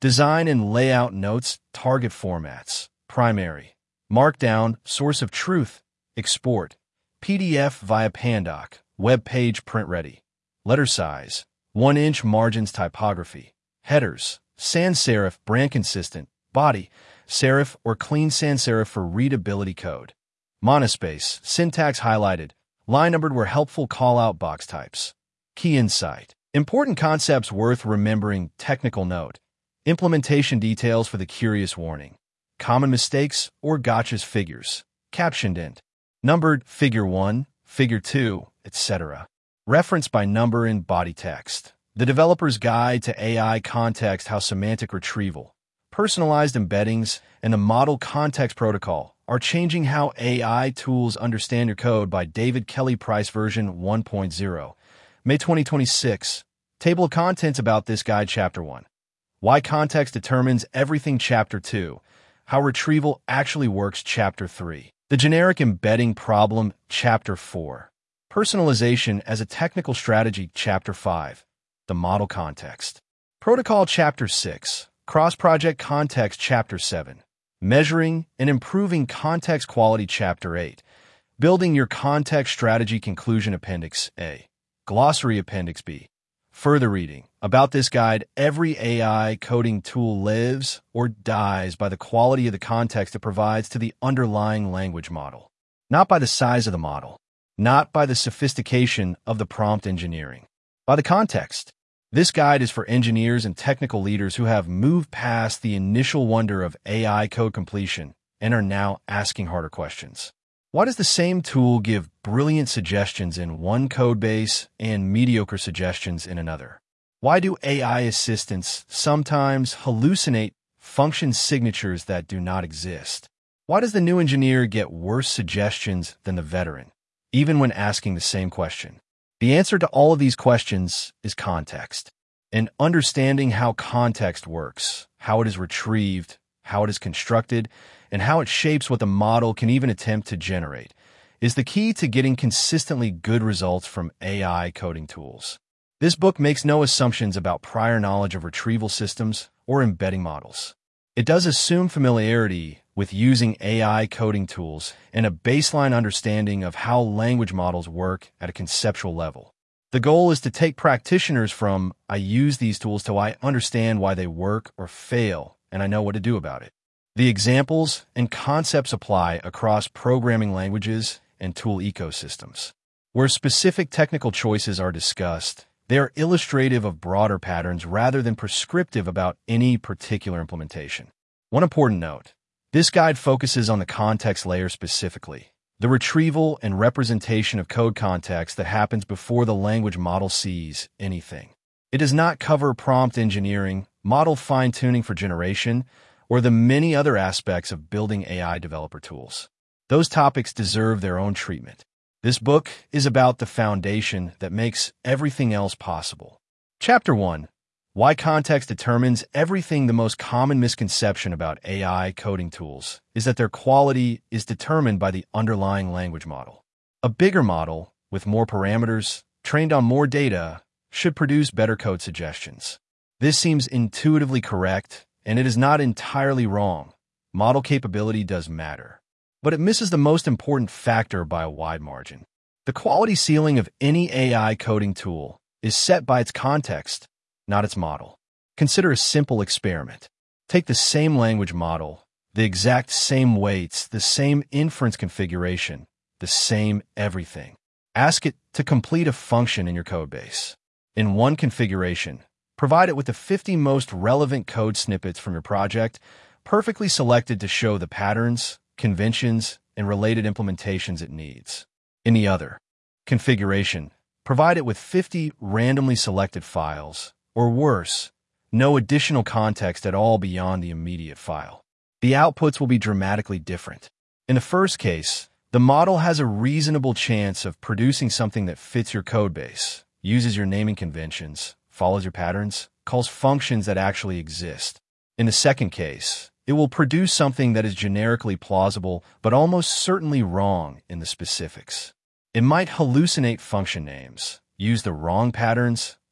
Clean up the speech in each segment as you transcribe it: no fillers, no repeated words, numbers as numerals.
Design and layout notes, target formats, primary, markdown, source of truth, export, PDF via Pandoc, web page print ready, letter size, 1-inch margins typography, headers, sans serif brand consistent, body, serif or clean sans serif for readability code, monospace, syntax highlighted, line numbered where helpful call-out box types, key insight, important concepts worth remembering, technical note, implementation details for the curious warning, common mistakes or gotchas figures, captioned int, numbered figure 1, figure 2, etc. Reference by number in body text. The developer's guide to AI context, how semantic retrieval, personalized embeddings, and the model context protocol are changing how AI tools understand your code by David Kelly Price version 1.0, May 2026. Table of contents about this guide. Chapter 1. Why context determines everything. Chapter 2. How retrieval actually works. Chapter 3. The generic embedding problem. Chapter 4. Personalization as a technical strategy. Chapter 5. The model context. Protocol. Chapter 6. Cross-project context. Chapter 7. Measuring and improving context quality. Chapter 8. Building your context strategy. Conclusion. Appendix A. Glossary. Appendix B. Further reading. About this guide, every AI coding tool lives or dies by the quality of the context it provides to the underlying language model, not by the size of the model, not by the sophistication of the prompt engineering, by the context. This guide is for engineers and technical leaders who have moved past the initial wonder of AI code completion and are now asking harder questions. Why does the same tool give brilliant suggestions in one code base and mediocre suggestions in another? Why do AI assistants sometimes hallucinate function signatures that do not exist? Why does the new engineer get worse suggestions than the veteran, even when asking the same question? The answer to all of these questions is context. And understanding how context works, how it is retrieved, how it is constructed, and how it shapes what the model can even attempt to generate, is the key to getting consistently good results from AI coding tools. This book makes no assumptions about prior knowledge of retrieval systems or embedding models. It does assume familiarity with using AI coding tools and a baseline understanding of how language models work at a conceptual level. The goal is to take practitioners from "I use these tools" to "I understand why they work or fail, and I know what to do about it." The examples and concepts apply across programming languages and tool ecosystems. Where specific technical choices are discussed, they are illustrative of broader patterns rather than prescriptive about any particular implementation. One important note: this guide focuses on the context layer specifically, the retrieval and representation of code context that happens before the language model sees anything. It does not cover prompt engineering, model fine-tuning for generation, or the many other aspects of building AI developer tools. Those topics deserve their own treatment. This book is about the foundation that makes everything else possible. Chapter 1. Why context determines everything. The most common misconception about AI coding tools is that their quality is determined by the underlying language model. A bigger model, with more parameters, trained on more data, should produce better code suggestions. This seems intuitively correct, and it is not entirely wrong. Model capability does matter, but it misses the most important factor by a wide margin. The quality ceiling of any AI coding tool is set by its context, not its model. Consider a simple experiment. Take the same language model, the exact same weights, the same inference configuration, the same everything. Ask it to complete a function in your codebase. In one configuration, provide it with the 50 most relevant code snippets from your project, perfectly selected to show the patterns, conventions, and related implementations it needs. In the other configuration, provide it with 50 randomly selected files, or worse, no additional context at all beyond the immediate file. The outputs will be dramatically different. In the first case, the model has a reasonable chance of producing something that fits your codebase, uses your naming conventions, follows your patterns, calls functions that actually exist. In the second case, it will produce something that is generically plausible but almost certainly wrong in the specifics. It might hallucinate function names, use the wrong patterns,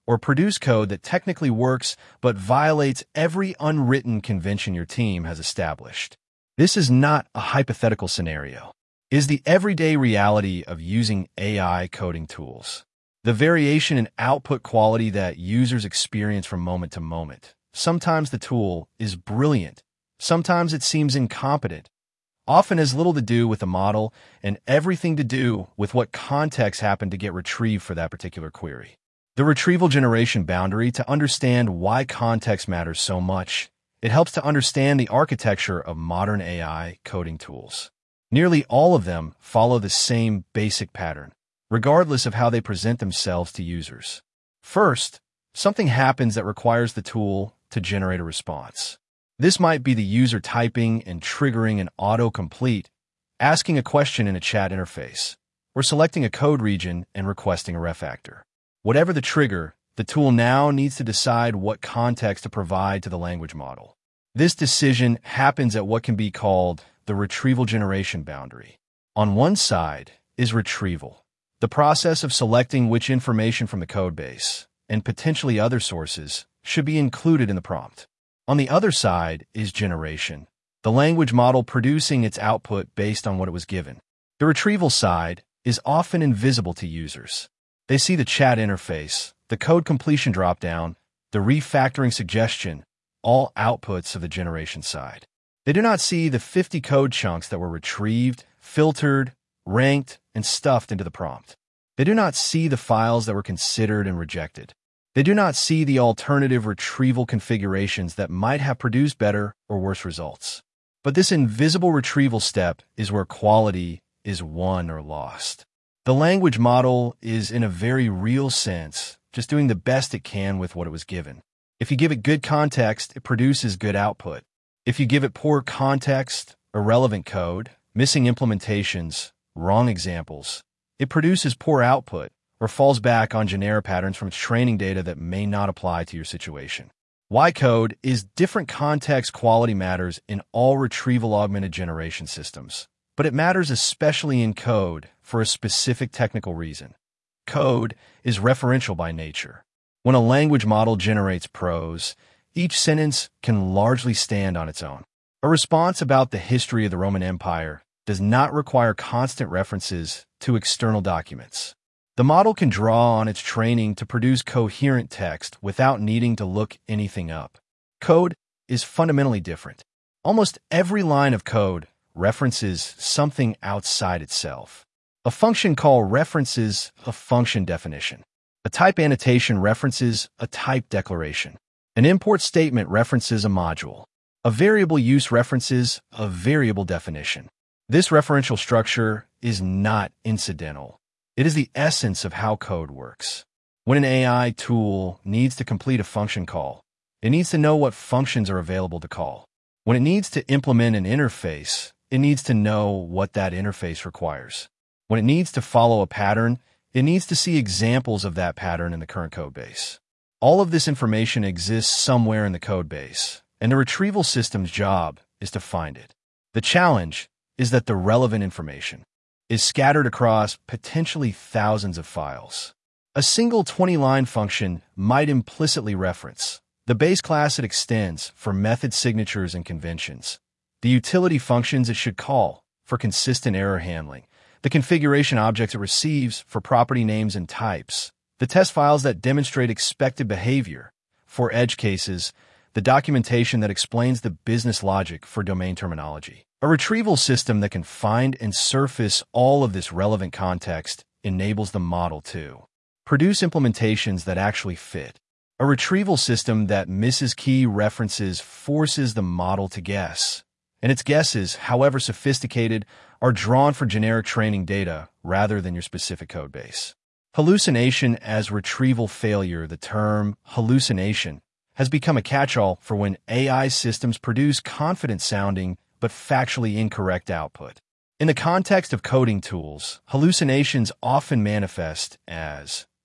or produce code that technically works but violates every unwritten convention your team has established. This is not a hypothetical scenario. It is the everyday reality of using AI coding tools. The variation in output quality that users experience from moment to moment. Sometimes the tool is brilliant. Sometimes it seems incompetent. Often has little to do with the model and everything to do with what context happened to get retrieved for that particular query. The retrieval generation boundary, to understand why context matters so much, it helps to understand the architecture of modern AI coding tools. Nearly all of them follow the same basic pattern, regardless of how they present themselves to users. First, something happens that requires the tool to generate a response. This might be the user typing and triggering an autocomplete, asking a question in a chat interface, or selecting a code region and requesting a refactor. Whatever the trigger, the tool now needs to decide what context to provide to the language model. This decision happens at what can be called the retrieval generation boundary. On one side is retrieval, the process of selecting which information from the codebase, and potentially other sources, should be included in the prompt. On the other side is generation, the language model producing its output based on what it was given. The retrieval side is often invisible to users. They see the chat interface, the code completion dropdown, the refactoring suggestion, all outputs of the generation side. They do not see the 50 code chunks that were retrieved, filtered, ranked, and stuffed into the prompt. They do not see the files that were considered and rejected. They do not see the alternative retrieval configurations that might have produced better or worse results. But this invisible retrieval step is where quality is won or lost. The language model is, in a very real sense, just doing the best it can with what it was given. If you give it good context, it produces good output. If you give it poor context, irrelevant code, missing implementations, wrong examples, it produces poor output or falls back on generic patterns from its training data that may not apply to your situation. Why code is different context quality matters in all retrieval augmented generation systems, but it matters especially in code for a specific technical reason. Code is referential by nature. When a language model generates prose, each sentence can largely stand on its own. A response about the history of the Roman Empire does not require constant references to external documents. The model can draw on its training to produce coherent text without needing to look anything up. Code is fundamentally different. Almost every line of code references something outside itself. A function call references a function definition. A type annotation references a type declaration. An import statement references a module. A variable use references a variable definition. This referential structure is not incidental. It is the essence of how code works. When an AI tool needs to complete a function call, it needs to know what functions are available to call. When it needs to implement an interface, it needs to know what that interface requires. When it needs to follow a pattern, it needs to see examples of that pattern in the current codebase. All of this information exists somewhere in the codebase, and the retrieval system's job is to find it. The challenge is that the relevant information is scattered across potentially thousands of files. A single 20-line function might implicitly reference the base class it extends for method signatures and conventions, the utility functions it should call for consistent error handling, the configuration objects it receives for property names and types, the test files that demonstrate expected behavior for edge cases, the documentation that explains the business logic for domain terminology. A retrieval system that can find and surface all of this relevant context enables the model to produce implementations that actually fit. A retrieval system that misses key references forces the model to guess, and its guesses, however sophisticated, are drawn for generic training data rather than your specific codebase. Hallucination as retrieval failure. The term hallucination has become a catch-all for when AI systems produce confident-sounding but factually incorrect output. In the context of coding tools, hallucinations often manifest as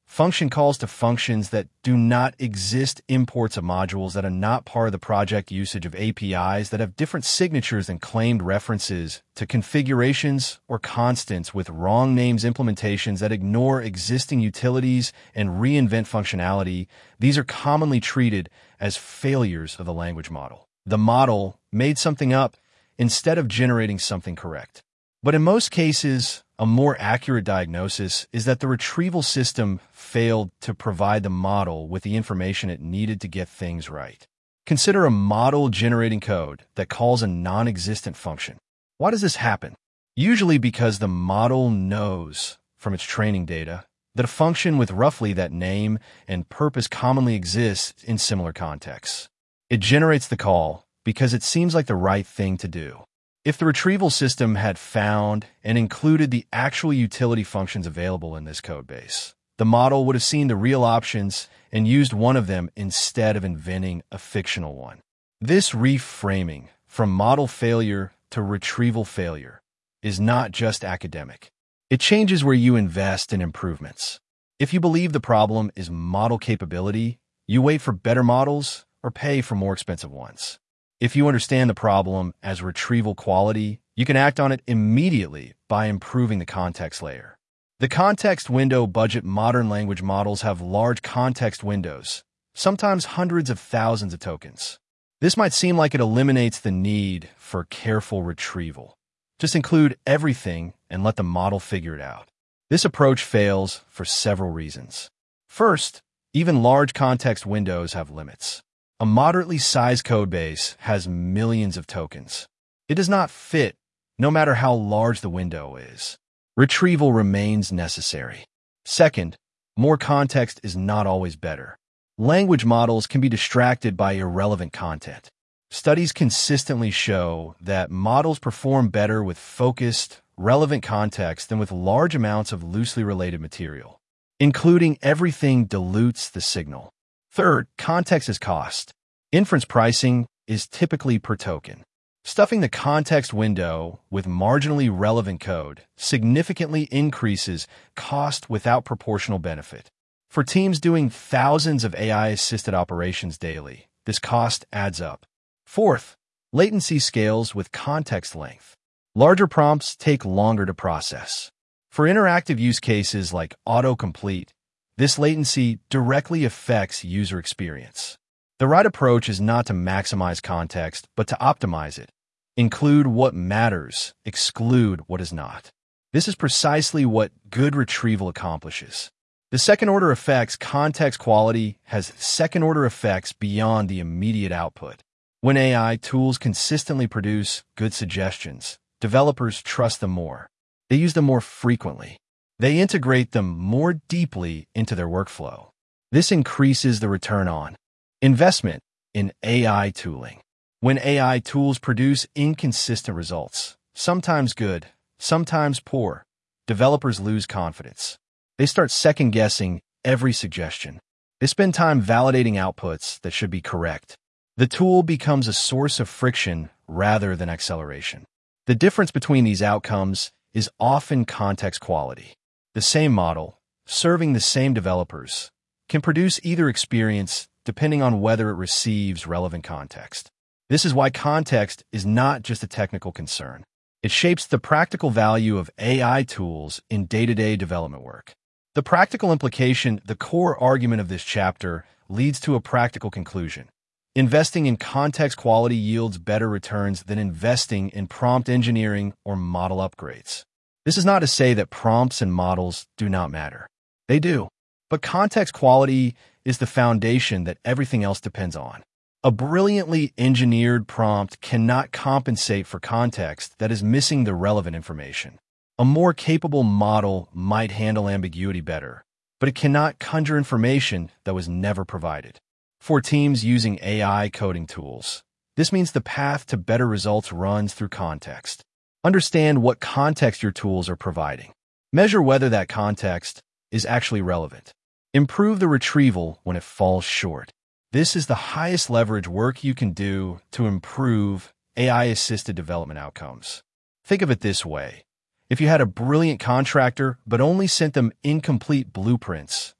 Function calls to functions that do not exist, imports of modules that are not part of the project, usage of APIs that have different signatures than claimed references to configurations or constants with wrong names, implementations that ignore existing utilities and reinvent functionality. These are commonly treated as failures of the language model. The model made something up instead of generating something correct. But in most cases, a more accurate diagnosis is that the retrieval system failed to provide the model with the information it needed to get things right. Consider a model generating code that calls a non-existent function. Why does this happen? Usually because the model knows from its training data that a function with roughly that name and purpose commonly exists in similar contexts. It generates the call because it seems like the right thing to do. If the retrieval system had found and included the actual utility functions available in this codebase, the model would have seen the real options and used one of them instead of inventing a fictional one. This reframing from model failure to retrieval failure is not just academic. It changes where you invest in improvements. If you believe the problem is model capability, you wait for better models or pay for more expensive ones. If you understand the problem as retrieval quality, you can act on it immediately by improving the context layer. The context window budget modern language models have large context windows, sometimes hundreds of thousands of tokens. This might seem like it eliminates the need for careful retrieval. Just include everything and let the model figure it out. This approach fails for several reasons. First, even large context windows have limits. A moderately sized codebase has millions of tokens. It does not fit, no matter how large the window is. Retrieval remains necessary. Second, more context is not always better. Language models can be distracted by irrelevant content. Studies consistently show that models perform better with focused, relevant context than with large amounts of loosely related material. Including everything dilutes the signal. Third, context is cost. Inference pricing is typically per token. Stuffing the context window with marginally relevant code significantly increases cost without proportional benefit. For teams doing thousands of AI-assisted operations daily, this cost adds up. Fourth, latency scales with context length. Larger prompts take longer to process. For interactive use cases like autocomplete, this latency directly affects user experience. The right approach is not to maximize context, but to optimize it. Include what matters, exclude what is not. This is precisely what good retrieval accomplishes. The second-order effects context quality has second-order effects beyond the immediate output. When AI tools consistently produce good suggestions, developers trust them more. They use them more frequently. They integrate them more deeply into their workflow. This increases the return on investment in AI tooling. When AI tools produce inconsistent results, sometimes good, sometimes poor, developers lose confidence. They start second-guessing every suggestion. They spend time validating outputs that should be correct. The tool becomes a source of friction rather than acceleration. The difference between these outcomes is often context quality. The same model, serving the same developers, can produce either experience depending on whether it receives relevant context. This is why context is not just a technical concern. It shapes the practical value of AI tools in day-to-day development work. The practical implication, the core argument of this chapter, leads to a practical conclusion. Investing in context quality yields better returns than investing in prompt engineering or model upgrades. This is not to say that prompts and models do not matter. They do. But context quality is the foundation that everything else depends on. A brilliantly engineered prompt cannot compensate for context that is missing the relevant information. A more capable model might handle ambiguity better, but it cannot conjure information that was never provided. For teams using AI coding tools, this means the path to better results runs through context. Understand what context your tools are providing. Measure whether that context is actually relevant. Improve the retrieval when it falls short. This is the highest leverage work you can do to improve AI-assisted development outcomes. Think of it this way. If you had a brilliant contractor but only sent them incomplete blueprints,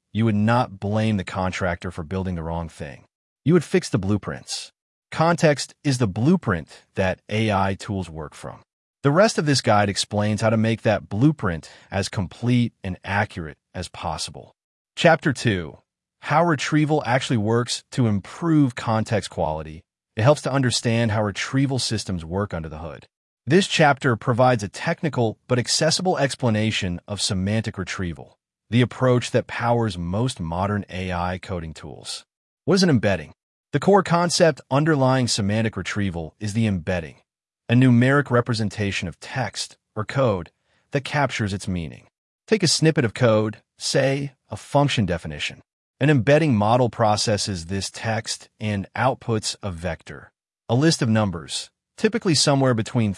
you would not blame the contractor for building the wrong thing. You would fix the blueprints. Context is the blueprint that AI tools work from. The rest of this guide explains how to make that blueprint as complete and accurate as possible. Chapter 2. How retrieval actually works to improve context quality. It helps to understand how retrieval systems work under the hood. This chapter provides a technical but accessible explanation of semantic retrieval, the approach that powers most modern AI coding tools. What is an embedding? The core concept underlying semantic retrieval is the embedding, a numeric representation of text or code that captures its meaning. Take a snippet of code, say a function definition. An embedding model processes this text and outputs a vector, a list of numbers, typically somewhere between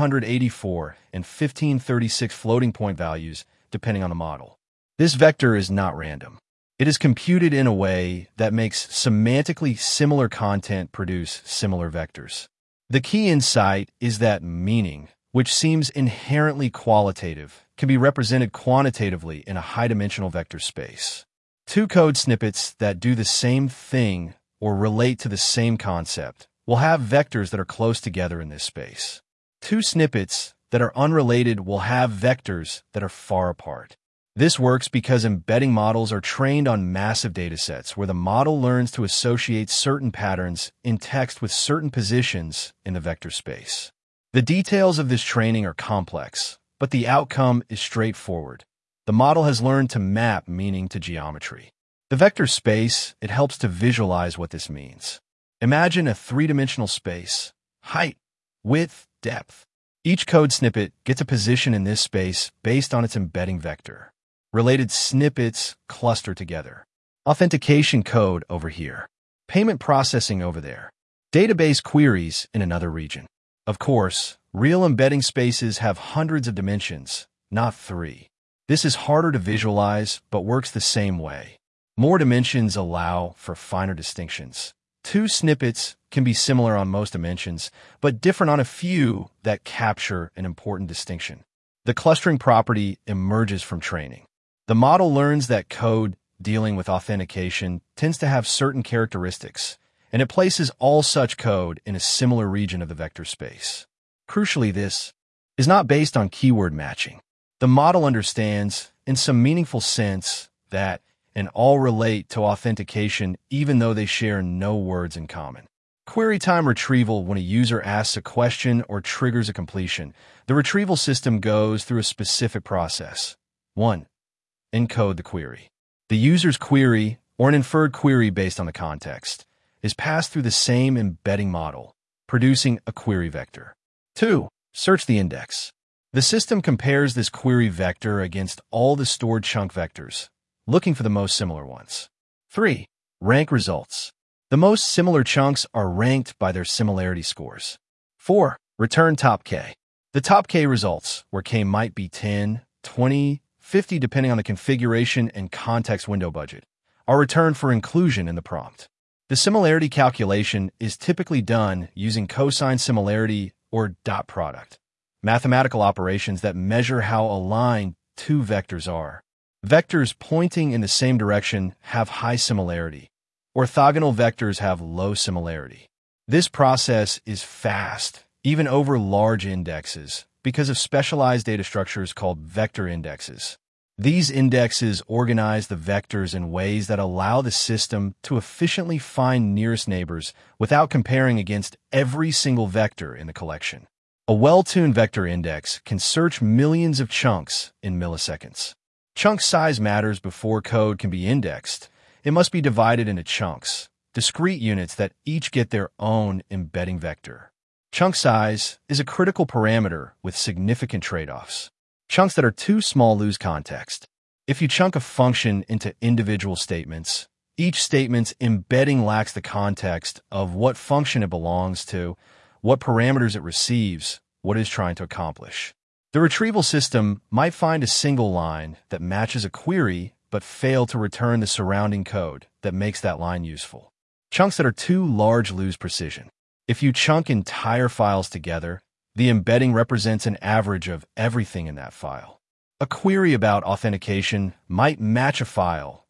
384 and 1536 floating point values, depending on the model. This vector is not random. It is computed in a way that makes semantically similar content produce similar vectors. The key insight is that meaning, which seems inherently qualitative, can be represented quantitatively in a high-dimensional vector space. Two code snippets that do the same thing or relate to the same concept will have vectors that are close together in this space. Two snippets that are unrelated will have vectors that are far apart. This works because embedding models are trained on massive datasets where the model learns to associate certain patterns in text with certain positions in the vector space. The details of this training are complex, but the outcome is straightforward. The model has learned to map meaning to geometry. The vector space, it helps to visualize what this means. Imagine a three-dimensional space: height, width, depth. Each code snippet gets a position in this space based on its embedding vector. Related snippets cluster together. Authentication code over here. Payment processing over there. Database queries in another region. Of course, real embedding spaces have hundreds of dimensions, not 3. This is harder to visualize, but works the same way. More dimensions allow for finer distinctions. Two snippets can be similar on most dimensions, but different on a few that capture an important distinction. The clustering property emerges from training. The model learns that code dealing with authentication tends to have certain characteristics, and it places all such code in a similar region of the vector space. Crucially, this is not based on keyword matching. The model understands, in some meaningful sense, that and all relate to authentication even though they share no words in common. Query time retrieval: when a user asks a question or triggers a completion, the retrieval system goes through a specific process. 1. Encode the query. The user's query, or an inferred query based on the context, is passed through the same embedding model, producing a query vector. 2. Search the index. The system compares this query vector against all the stored chunk vectors, looking for the most similar ones. 3. Rank results. The most similar chunks are ranked by their similarity scores. 4. Return top K. The top K results, where K might be 10, 20, 50 depending on the configuration and context window budget, are returned for inclusion in the prompt. The similarity calculation is typically done using cosine similarity or dot product, mathematical operations that measure how aligned two vectors are. Vectors pointing in the same direction have high similarity. Orthogonal vectors have low similarity. This process is fast, even over large indexes, because of specialized data structures called vector indexes. These indexes organize the vectors in ways that allow the system to efficiently find nearest neighbors without comparing against every single vector in the collection. A well-tuned vector index can search millions of chunks in milliseconds. Chunk size matters before code can be indexed. It must be divided into chunks, discrete units that each get their own embedding vector. Chunk size is a critical parameter with significant trade-offs. Chunks that are too small lose context. If you chunk a function into individual statements, each statement's embedding lacks the context of what function it belongs to, what parameters it receives, what it is trying to accomplish. The retrieval system might find a single line that matches a query but fail to return the surrounding code that makes that line useful. Chunks that are too large lose precision. If you chunk entire files together, the embedding represents an average of everything in that file. A query about authentication might match a file,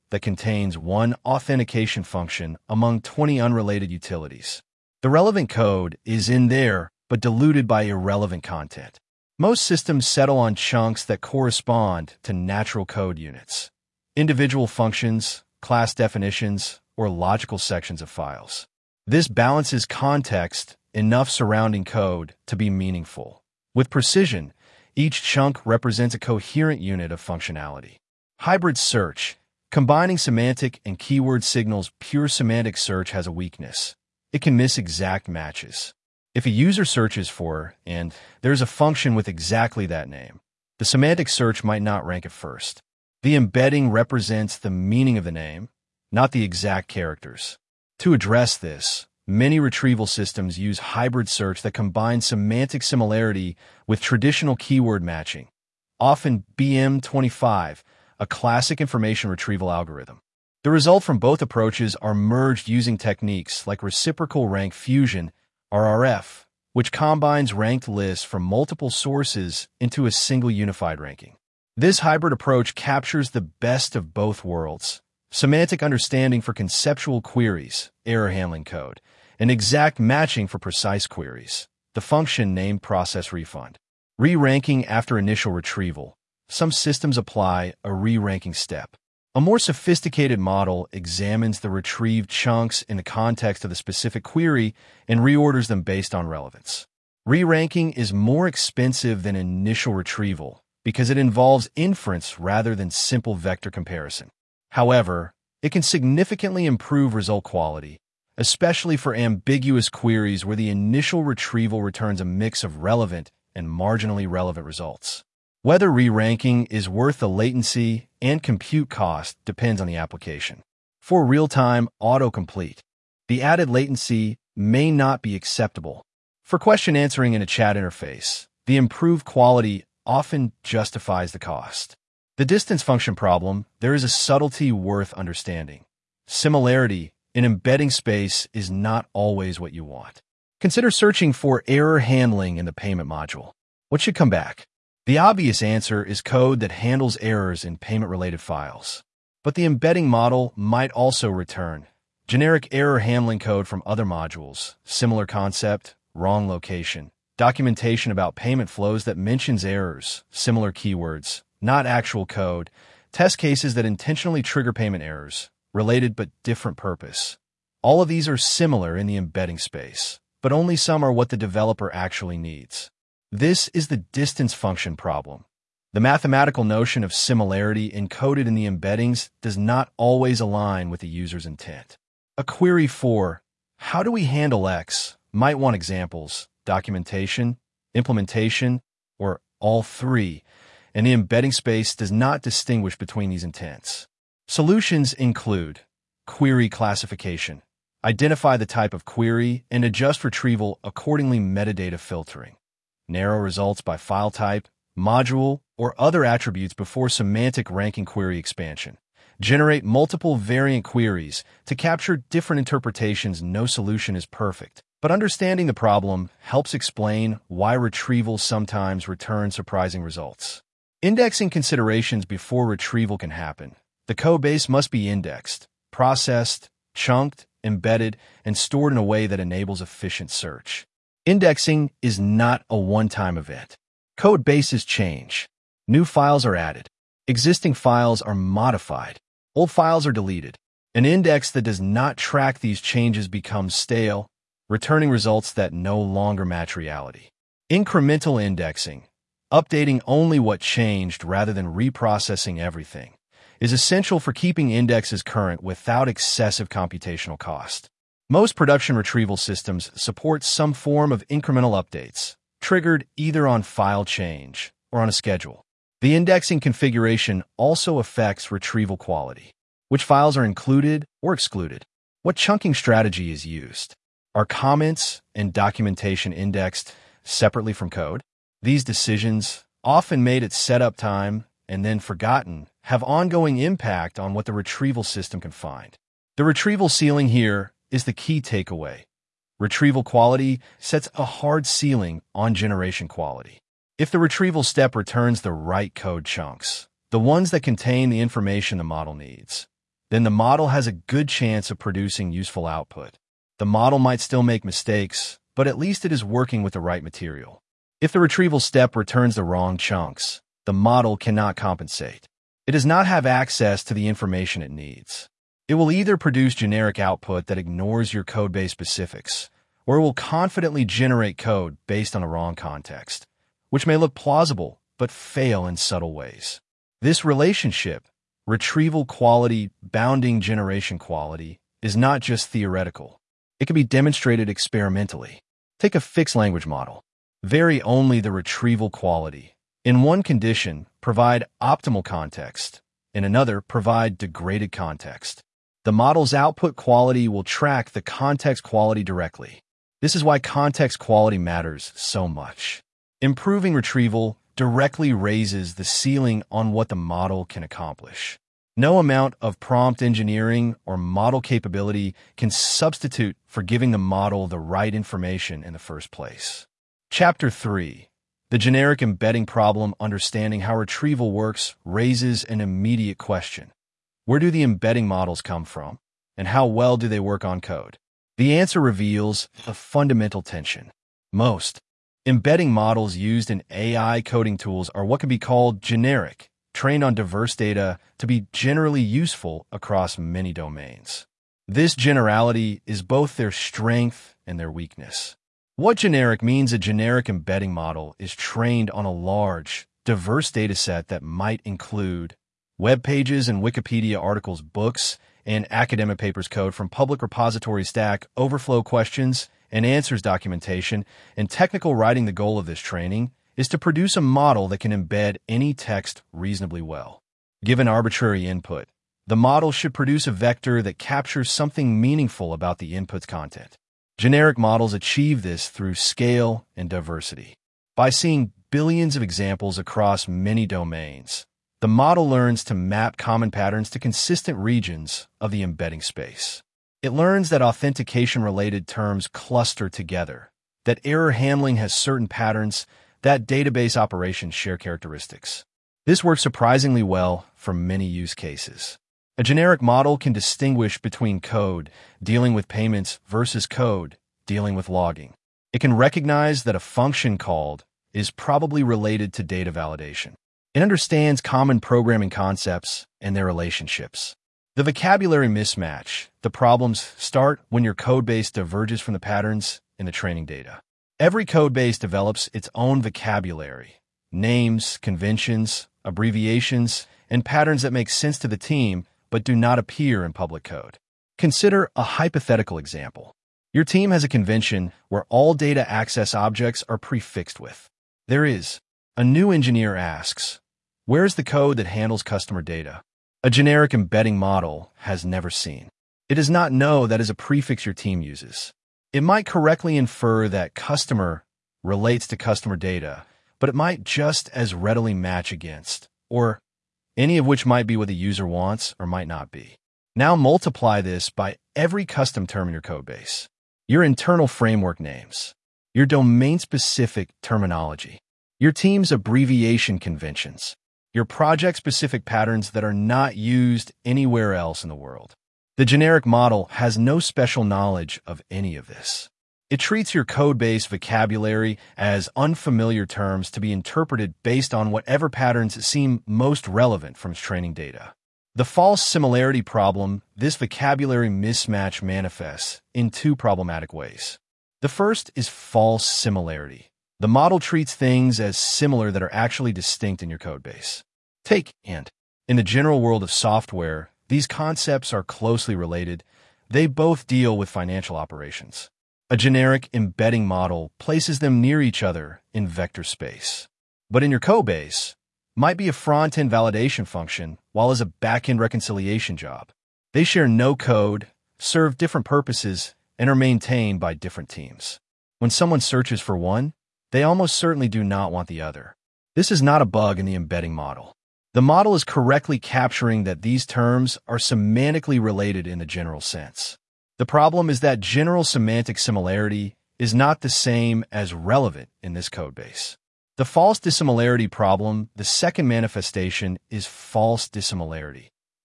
that contains one authentication function among 20 unrelated utilities. The relevant code is in there, but diluted by irrelevant content. Most systems settle on chunks that correspond to natural code units, individual functions, class definitions, or logical sections of files. This balances context enough surrounding code to be meaningful. With precision, each chunk represents a coherent unit of functionality. Hybrid search. Combining semantic and keyword signals. Pure semantic search has a weakness. It can miss exact matches. If a user searches for, and there's a function with exactly that name, the semantic search might not rank it first. The embedding represents the meaning of the name, not the exact characters. To address this, many retrieval systems use hybrid search that combines semantic similarity with traditional keyword matching, often BM25, a classic information retrieval algorithm. The result from both approaches are merged using techniques like reciprocal rank fusion, RRF, which combines ranked lists from multiple sources into a single unified ranking. This hybrid approach captures the best of both worlds: semantic understanding for conceptual queries, error handling code, and exact matching for precise queries, the function named process refund. Re-ranking after initial retrieval. Some systems apply a re-ranking step. A more sophisticated model examines the retrieved chunks in the context of the specific query and reorders them based on relevance. Re-ranking is more expensive than initial retrieval because it involves inference rather than simple vector comparison. However, it can significantly improve result quality, especially for ambiguous queries where the initial retrieval returns a mix of relevant and marginally relevant results. Whether re-ranking is worth the latency and compute cost depends on the application. For real-time autocomplete, the added latency may not be acceptable. For question answering in a chat interface, the improved quality often justifies the cost. The distance function problem. There is a subtlety worth understanding. Similarity in embedding space is not always what you want. Consider searching for error handling in the payment module. What should come back? The obvious answer is code that handles errors in payment-related files. But the embedding model might also return generic error handling code from other modules, similar concept, wrong location, documentation about payment flows that mentions errors, similar keywords, not actual code, test cases that intentionally trigger payment errors, related but different purpose. All of these are similar in the embedding space, but only some are what the developer actually needs. This is the distance function problem. The mathematical notion of similarity encoded in the embeddings does not always align with the user's intent. A query for, how do we handle X, might want examples, documentation, implementation, or all three, and the embedding space does not distinguish between these intents. Solutions include query classification, identify the type of query, and adjust retrieval accordingly. Metadata filtering, narrow results by file type, module, or other attributes before semantic ranking. Query expansion, generate multiple variant queries to capture different interpretations. No solution is perfect, but understanding the problem helps explain why retrieval sometimes returns surprising results. Indexing considerations before retrieval can happen. The code base must be indexed, processed, chunked, embedded, and stored in a way that enables efficient search. Indexing is not a one-time event. Code bases change. New files are added. Existing files are modified. Old files are deleted. An index that does not track these changes becomes stale, returning results that no longer match reality. Incremental indexing, updating only what changed rather than reprocessing everything, is essential for keeping indexes current without excessive computational cost. Most production retrieval systems support some form of incremental updates, triggered either on file change or on a schedule. The indexing configuration also affects retrieval quality. Which files are included or excluded? What chunking strategy is used? Are comments and documentation indexed separately from code? These decisions, often made at setup time and then forgotten, have ongoing impact on what the retrieval system can find. The retrieval ceiling here is the key takeaway. Retrieval quality sets a hard ceiling on generation quality. If the retrieval step returns the right code chunks, the ones that contain the information the model needs, then the model has a good chance of producing useful output. The model might still make mistakes, but at least it is working with the right material. If the retrieval step returns the wrong chunks, the model cannot compensate. It does not have access to the information it needs. It will either produce generic output that ignores your codebase specifics, or it will confidently generate code based on a wrong context, which may look plausible but fail in subtle ways. This relationship, retrieval quality bounding generation quality, is not just theoretical. It can be demonstrated experimentally. Take a fixed language model. Vary only the retrieval quality. In one condition, provide optimal context. In another, provide degraded context. The model's output quality will track the context quality directly. This is why context quality matters so much. Improving retrieval directly raises the ceiling on what the model can accomplish. No amount of prompt engineering or model capability can substitute for giving the model the right information in the first place. Chapter 3. The generic embedding problem. Understanding how retrieval works raises an immediate question. Where do the embedding models come from, and how well do they work on code? The answer reveals a fundamental tension. Most embedding models used in AI coding tools are what can be called generic, trained on diverse data to be generally useful across many domains. This generality is both their strength and their weakness. What generic means? A generic embedding model is trained on a large, diverse dataset that might include web pages and Wikipedia articles, books, and academic papers, code from public repository Stack Overflow, questions and answers documentation, and technical writing. The goal of this training is to produce a model that can embed any text reasonably well. Given arbitrary input, the model should produce a vector that captures something meaningful about the input's content. Generic models achieve this through scale and diversity. By seeing billions of examples across many domains, the model learns to map common patterns to consistent regions of the embedding space. It learns that authentication-related terms cluster together, that error handling has certain patterns, that database operations share characteristics. This works surprisingly well for many use cases. A generic model can distinguish between code dealing with payments versus code dealing with logging. It can recognize that a function called is probably related to data validation. It understands common programming concepts and their relationships. The vocabulary mismatch. The problems start when your codebase diverges from the patterns in the training data. Every codebase develops its own vocabulary, names, conventions, abbreviations, and patterns that make sense to the team but do not appear in public code. Consider a hypothetical example. Your team has a convention where all data access objects are prefixed with. There is. A new engineer asks, where is the code that handles customer data? A generic embedding model has never seen. It does not know that is a prefix your team uses. It might correctly infer that customer relates to customer data, but it might just as readily match against, or any of which might be what the user wants or might not be. Now multiply this by every custom term in your codebase, your internal framework names, your domain-specific terminology, your team's abbreviation conventions, your project-specific patterns that are not used anywhere else in the world. The generic model has no special knowledge of any of this. It treats your codebase vocabulary as unfamiliar terms to be interpreted based on whatever patterns seem most relevant from its training data. The false similarity problem. This vocabulary mismatch manifests in two problematic ways. The first is false similarity. The model treats things as similar that are actually distinct in your codebase. Take and. In the general world of software, these concepts are closely related. They both deal with financial operations. A generic embedding model places them near each other in vector space. But in your codebase, might be a front-end validation function, while as a back-end reconciliation job. They share no code, serve different purposes, and are maintained by different teams. When someone searches for one, they almost certainly do not want the other. This is not a bug in the embedding model. The model is correctly capturing that these terms are semantically related in the general sense. The problem is that general semantic similarity is not the same as relevant in this codebase. The false dissimilarity problem. The second manifestation is false dissimilarity.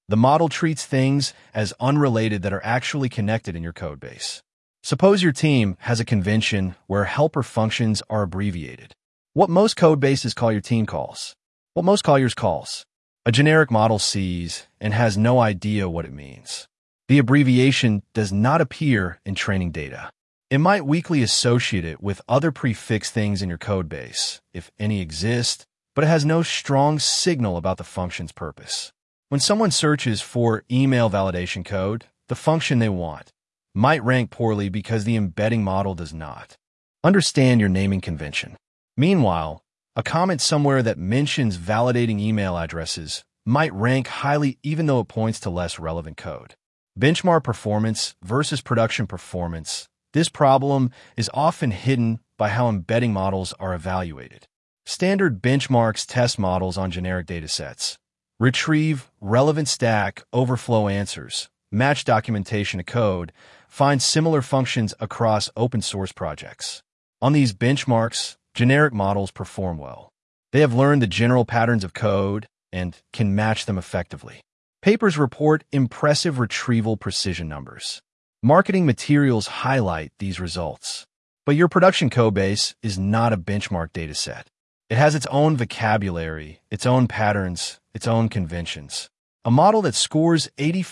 The model treats things as unrelated that are actually connected in your codebase. Suppose your team has a convention where helper functions are abbreviated. What most codebases call your team calls. What most call yours calls. A generic model sees and has no idea what it means. The abbreviation does not appear in training data. It might weakly associate it with other prefixed things in your codebase, if any exist, but it has no strong signal about the function's purpose. When someone searches for email validation code, the function they want might rank poorly because the embedding model does not understand your naming convention. Meanwhile, a comment somewhere that mentions validating email addresses might rank highly even though it points to less relevant code. Benchmark performance versus production performance. This problem is often hidden by how embedding models are evaluated. Standard benchmarks test models on generic datasets. Retrieve relevant Stack Overflow answers, match documentation to code, find similar functions across open source projects. On these benchmarks, generic models perform well. They have learned the general patterns of code and can match them effectively. Papers report impressive retrieval precision numbers. Marketing materials highlight these results. But your production codebase is not a benchmark dataset. It has its own vocabulary, its own patterns, its own conventions. A model that scores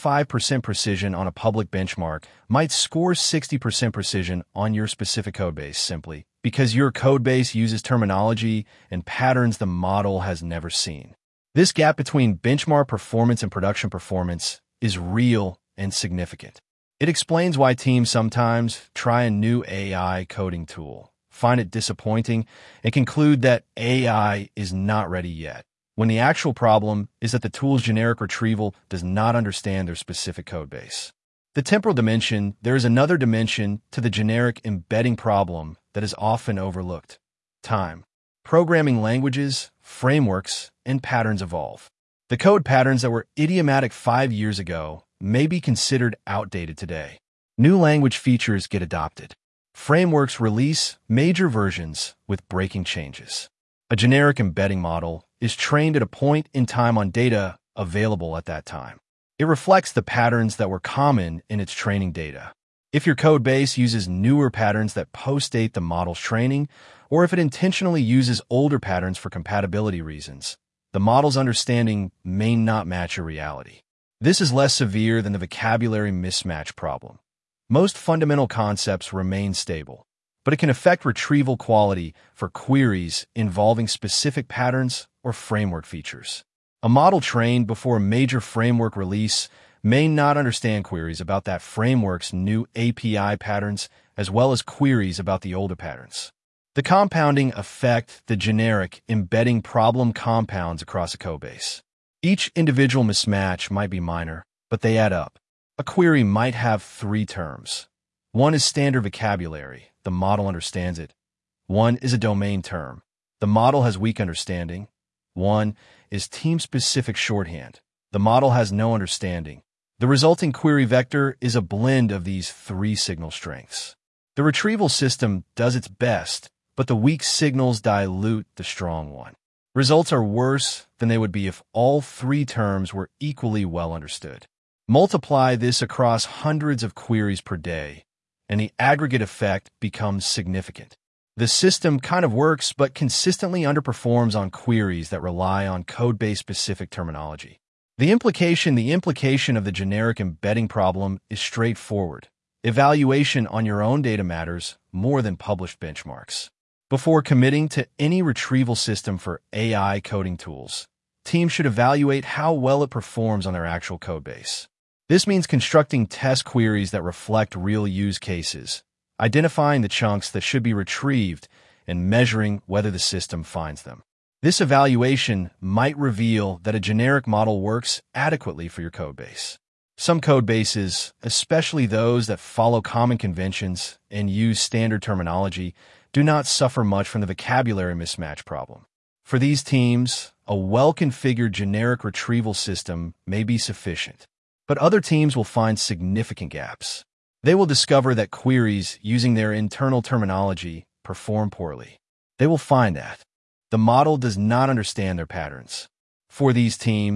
85% precision on a public benchmark might score 60% precision on your specific codebase simply because your codebase uses terminology and patterns the model has never seen. This gap between benchmark performance and production performance is real and significant. It explains why teams sometimes try a new AI coding tool, find it disappointing, and conclude that AI is not ready yet, when the actual problem is that the tool's generic retrieval does not understand their specific codebase. The temporal dimension. There is another dimension to the generic embedding problem that is often overlooked. Time. Programming languages, frameworks, and patterns evolve. The code patterns that were idiomatic 5 years ago may be considered outdated today. New language features get adopted. Frameworks release major versions with breaking changes. A generic embedding model is trained at a point in time on data available at that time. It reflects the patterns that were common in its training data. If your code base uses newer patterns that postdate the model's training, or if it intentionally uses older patterns for compatibility reasons, the model's understanding may not match your reality. This is less severe than the vocabulary mismatch problem. Most fundamental concepts remain stable, but it can affect retrieval quality for queries involving specific patterns or framework features. A model trained before a major framework release may not understand queries about that framework's new API patterns as well as queries about the older patterns. The compounding effect. The generic embedding problem compounds across a codebase. Each individual mismatch might be minor, but they add up. A query might have 3 terms. One is standard vocabulary. The model understands it. One is a domain term. The model has weak understanding. One is team-specific shorthand. The model has no understanding. The resulting query vector is a blend of these 3 signal strengths. The retrieval system does its best, but the weak signals dilute the strong one. Results are worse than they would be if all 3 terms were equally well understood. Multiply this across hundreds of queries per day, and the aggregate effect becomes significant. The system kind of works, but consistently underperforms on queries that rely on codebase-specific terminology. The implication of the generic embedding problem is straightforward. Evaluation on your own data matters more than published benchmarks. Before committing to any retrieval system for AI coding tools, teams should evaluate how well it performs on their actual codebase. This means constructing test queries that reflect real use cases, identifying the chunks that should be retrieved, and measuring whether the system finds them. This evaluation might reveal that a generic model works adequately for your codebase. Some codebases, especially those that follow common conventions and use standard terminology, do not suffer much from the vocabulary mismatch problem. For these teams, a well-configured generic retrieval system may be sufficient, but other teams will find significant gaps. They will discover that queries using their internal terminology perform poorly. They will find that the model does not understand their patterns. For these teams,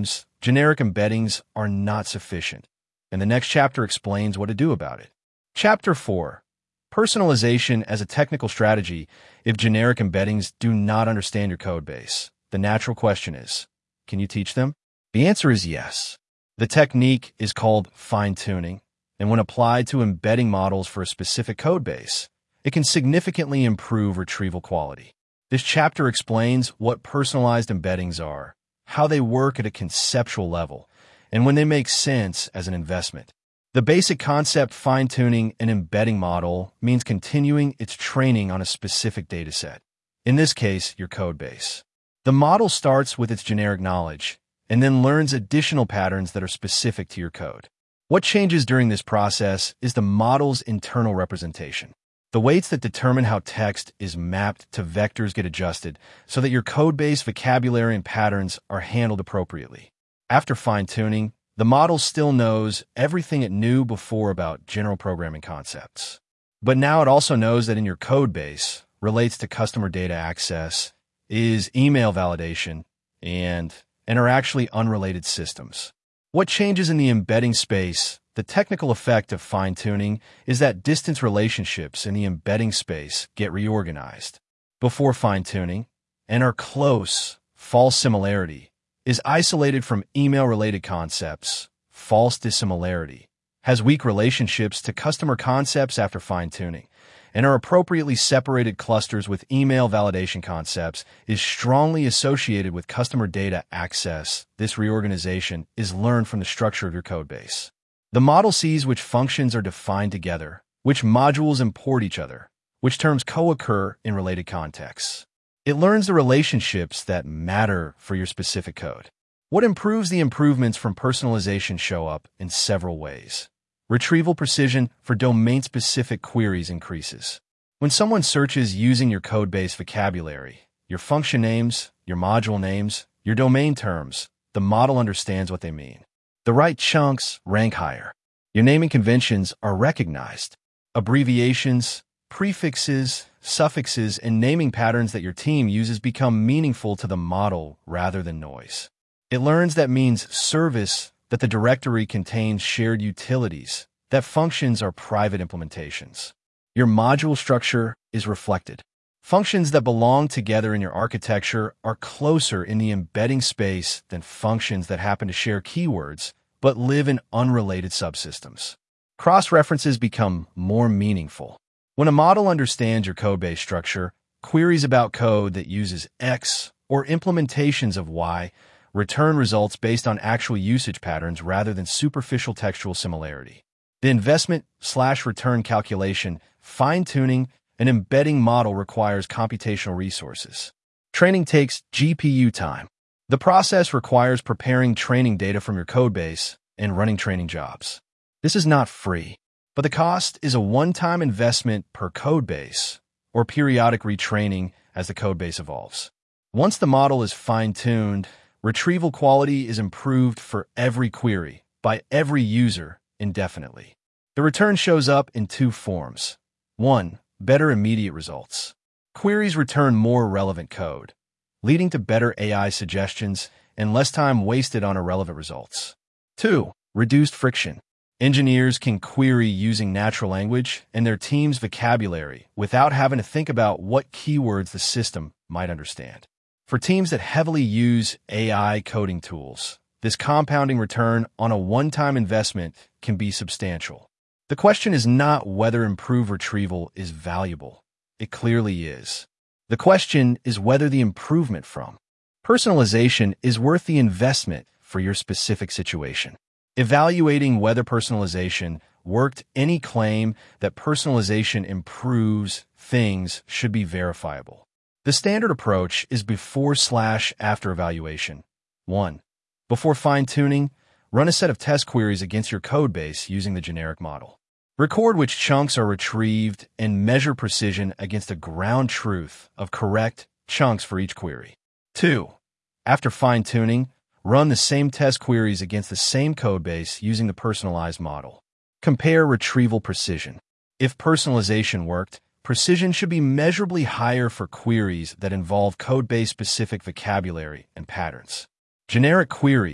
generic embeddings are not sufficient, and the next chapter explains what to do about it. Chapter 4. Personalization as a technical strategy. If generic embeddings do not understand your code base, the natural question is, can you teach them? The answer is yes. The technique is called fine-tuning, and when applied to embedding models for a specific code base, it can significantly improve retrieval quality. This chapter explains what personalized embeddings are, how they work at a conceptual level, and when they make sense as an investment. The basic concept: fine-tuning an embedding model means continuing its training on a specific dataset, in this case, your code base. The model starts with its generic knowledge and then learns additional patterns that are specific to your code. What changes during this process is the model's internal representation. The weights that determine how text is mapped to vectors get adjusted so that your code base vocabulary and patterns are handled appropriately. After fine-tuning, the model still knows everything it knew before about general programming concepts. But now it also knows that in your code base relates to customer data access, is email validation, and are actually unrelated systems. What changes in the embedding space? The technical effect of fine-tuning is that distance relationships in the embedding space get reorganized. Before fine-tuning, and our close, false similarity is isolated from email-related concepts. False dissimilarity has weak relationships to customer concepts after fine-tuning, and our appropriately separated clusters with email validation concepts is strongly associated with customer data access. This reorganization is learned from the structure of your code base. The model sees which functions are defined together, which modules import each other, which terms co-occur in related contexts. It learns the relationships that matter for your specific code. What improves the improvements from personalization show up in several ways. Retrieval precision for domain-specific queries increases. When someone searches using your code base vocabulary, your function names, your module names, your domain terms, the model understands what they mean. The right chunks rank higher. Your naming conventions are recognized. Abbreviations, prefixes, suffixes, and naming patterns that your team uses become meaningful to the model rather than noise. It learns that means service, that the directory contains shared utilities, that functions are private implementations. Your module structure is reflected. Functions that belong together in your architecture are closer in the embedding space than functions that happen to share keywords but live in unrelated subsystems. Cross-references become more meaningful. When a model understands your codebase structure, queries about code that uses X or implementations of Y return results based on actual usage patterns rather than superficial textual similarity. The investment/return calculation, fine-tuning, an embedding model requires computational resources. Training takes GPU time. The process requires preparing training data from your codebase and running training jobs. This is not free, but the cost is a one-time investment per codebase or periodic retraining as the codebase evolves. Once the model is fine-tuned, retrieval quality is improved for every query by every user indefinitely. The return shows up in two forms. 1. Better immediate results. Queries return more relevant code, leading to better AI suggestions and less time wasted on irrelevant results. 2. Reduced friction. Engineers can query using natural language and their team's vocabulary without having to think about what keywords the system might understand. For teams that heavily use AI coding tools, this compounding return on a one-time investment can be substantial. The question is not whether improved retrieval is valuable. It clearly is. The question is whether the improvement from personalization is worth the investment for your specific situation. Evaluating whether personalization worked. Any claim that personalization improves things should be verifiable. The standard approach is before/after evaluation. 1. Before fine-tuning, run a set of test queries against your codebase using the generic model. Record which chunks are retrieved and measure precision against a ground truth of correct chunks for each query. 2. After fine-tuning, run the same test queries against the same codebase using the personalized model. Compare retrieval precision. If personalization worked, precision should be measurably higher for queries that involve codebase-specific vocabulary and patterns. Generic queries,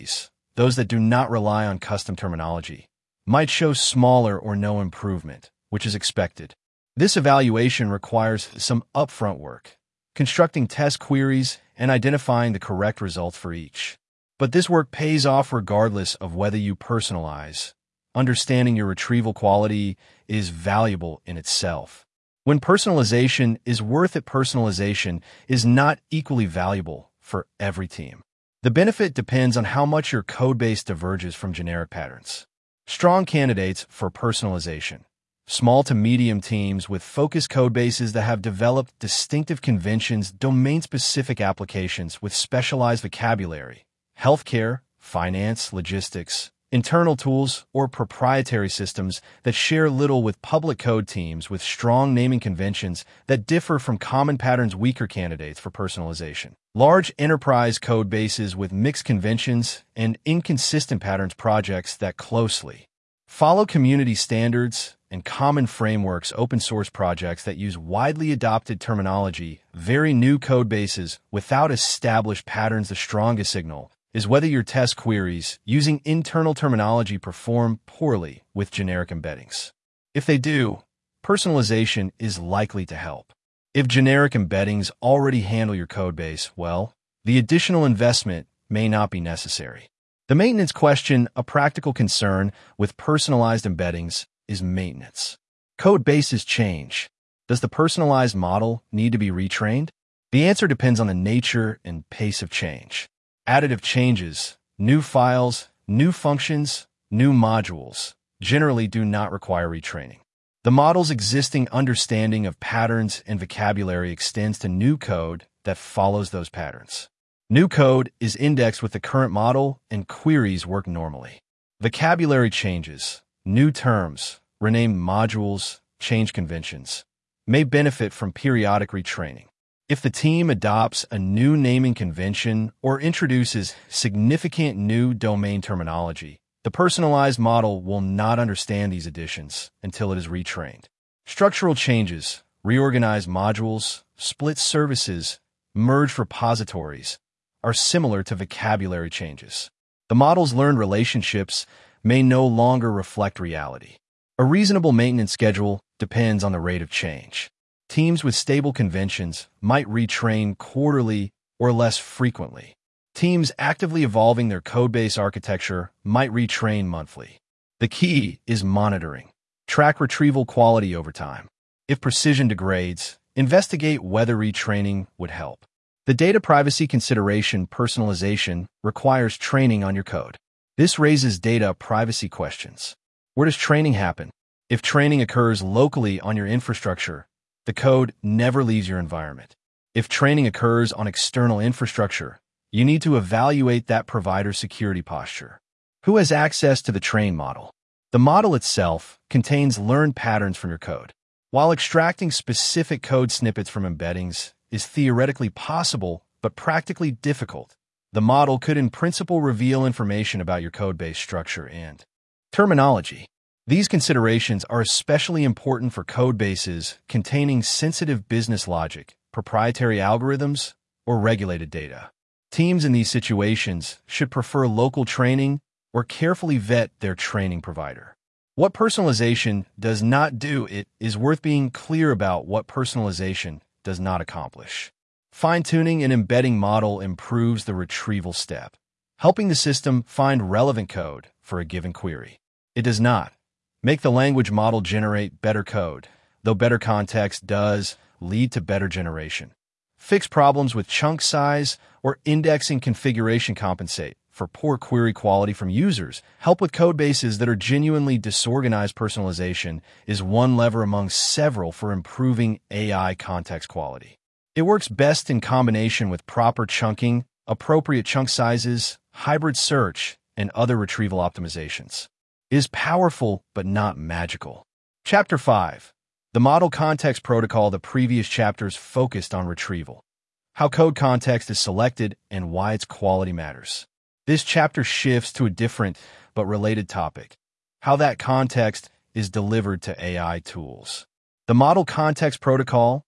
those that do not rely on custom terminology, might show smaller or no improvement, which is expected. This evaluation requires some upfront work, constructing test queries and identifying the correct results for each. But this work pays off regardless of whether you personalize. Understanding your retrieval quality is valuable in itself. When personalization is worth it, personalization is not equally valuable for every team. The benefit depends on how much your codebase diverges from generic patterns. Strong candidates for personalization. Small to medium teams with focused codebases that have developed distinctive conventions, domain-specific applications with specialized vocabulary, healthcare, finance, logistics, internal tools, or proprietary systems that share little with public code teams with strong naming conventions that differ from common patterns. Weaker candidates for personalization. Large enterprise code bases with mixed conventions and inconsistent patterns. Projects that closely follow community standards and common frameworks. Open source projects that use widely adopted terminology. Very new code bases without established patterns. The strongest signal is whether your test queries using internal terminology perform poorly with generic embeddings. If they do, personalization is likely to help. If generic embeddings already handle your codebase well, the additional investment may not be necessary. The maintenance question, a practical concern with personalized embeddings, is maintenance. Code bases change. Does the personalized model need to be retrained? The answer depends on the nature and pace of change. Additive changes, new files, new functions, new modules, generally do not require retraining. The model's existing understanding of patterns and vocabulary extends to new code that follows those patterns. New code is indexed with the current model and queries work normally. Vocabulary changes, new terms, renamed modules, change conventions, may benefit from periodic retraining. If the team adopts a new naming convention or introduces significant new domain terminology, the personalized model will not understand these additions until it is retrained. Structural changes, reorganize modules, split services, merge repositories, are similar to vocabulary changes. The model's learned relationships may no longer reflect reality. A reasonable maintenance schedule depends on the rate of change. Teams with stable conventions might retrain quarterly or less frequently. Teams actively evolving their codebase architecture might retrain monthly. The key is monitoring. Track retrieval quality over time. If precision degrades, investigate whether retraining would help. The data privacy consideration, personalization, requires training on your code. This raises data privacy questions. Where does training happen? If training occurs locally on your infrastructure, the code never leaves your environment. If training occurs on external infrastructure, you need to evaluate that provider's security posture. Who has access to the train model? The model itself contains learned patterns from your code. While extracting specific code snippets from embeddings is theoretically possible but practically difficult, the model could in principle reveal information about your codebase structure and terminology. These considerations are especially important for codebases containing sensitive business logic, proprietary algorithms, or regulated data. Teams in these situations should prefer local training or carefully vet their training provider. What personalization does not do, it is worth being clear about what personalization does not accomplish. Fine-tuning an embedding model improves the retrieval step, helping the system find relevant code for a given query. It does not make the language model generate better code, though better context does lead to better generation. Fix problems with chunk size or indexing configuration. Compensate for poor query quality from users. Help with code bases that are genuinely disorganized. Personalization is one lever among several for improving AI context quality. It works best in combination with proper chunking, appropriate chunk sizes, hybrid search, and other retrieval optimizations. It is powerful but not magical. Chapter 5. The Model Context Protocol. The previous chapters focused on retrieval, how code context is selected, and why its quality matters. This chapter shifts to a different but related topic, how that context is delivered to AI tools. The Model Context Protocol,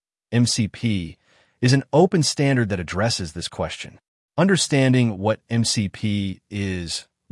MCP, is an open standard that addresses this question. Understanding what MCP is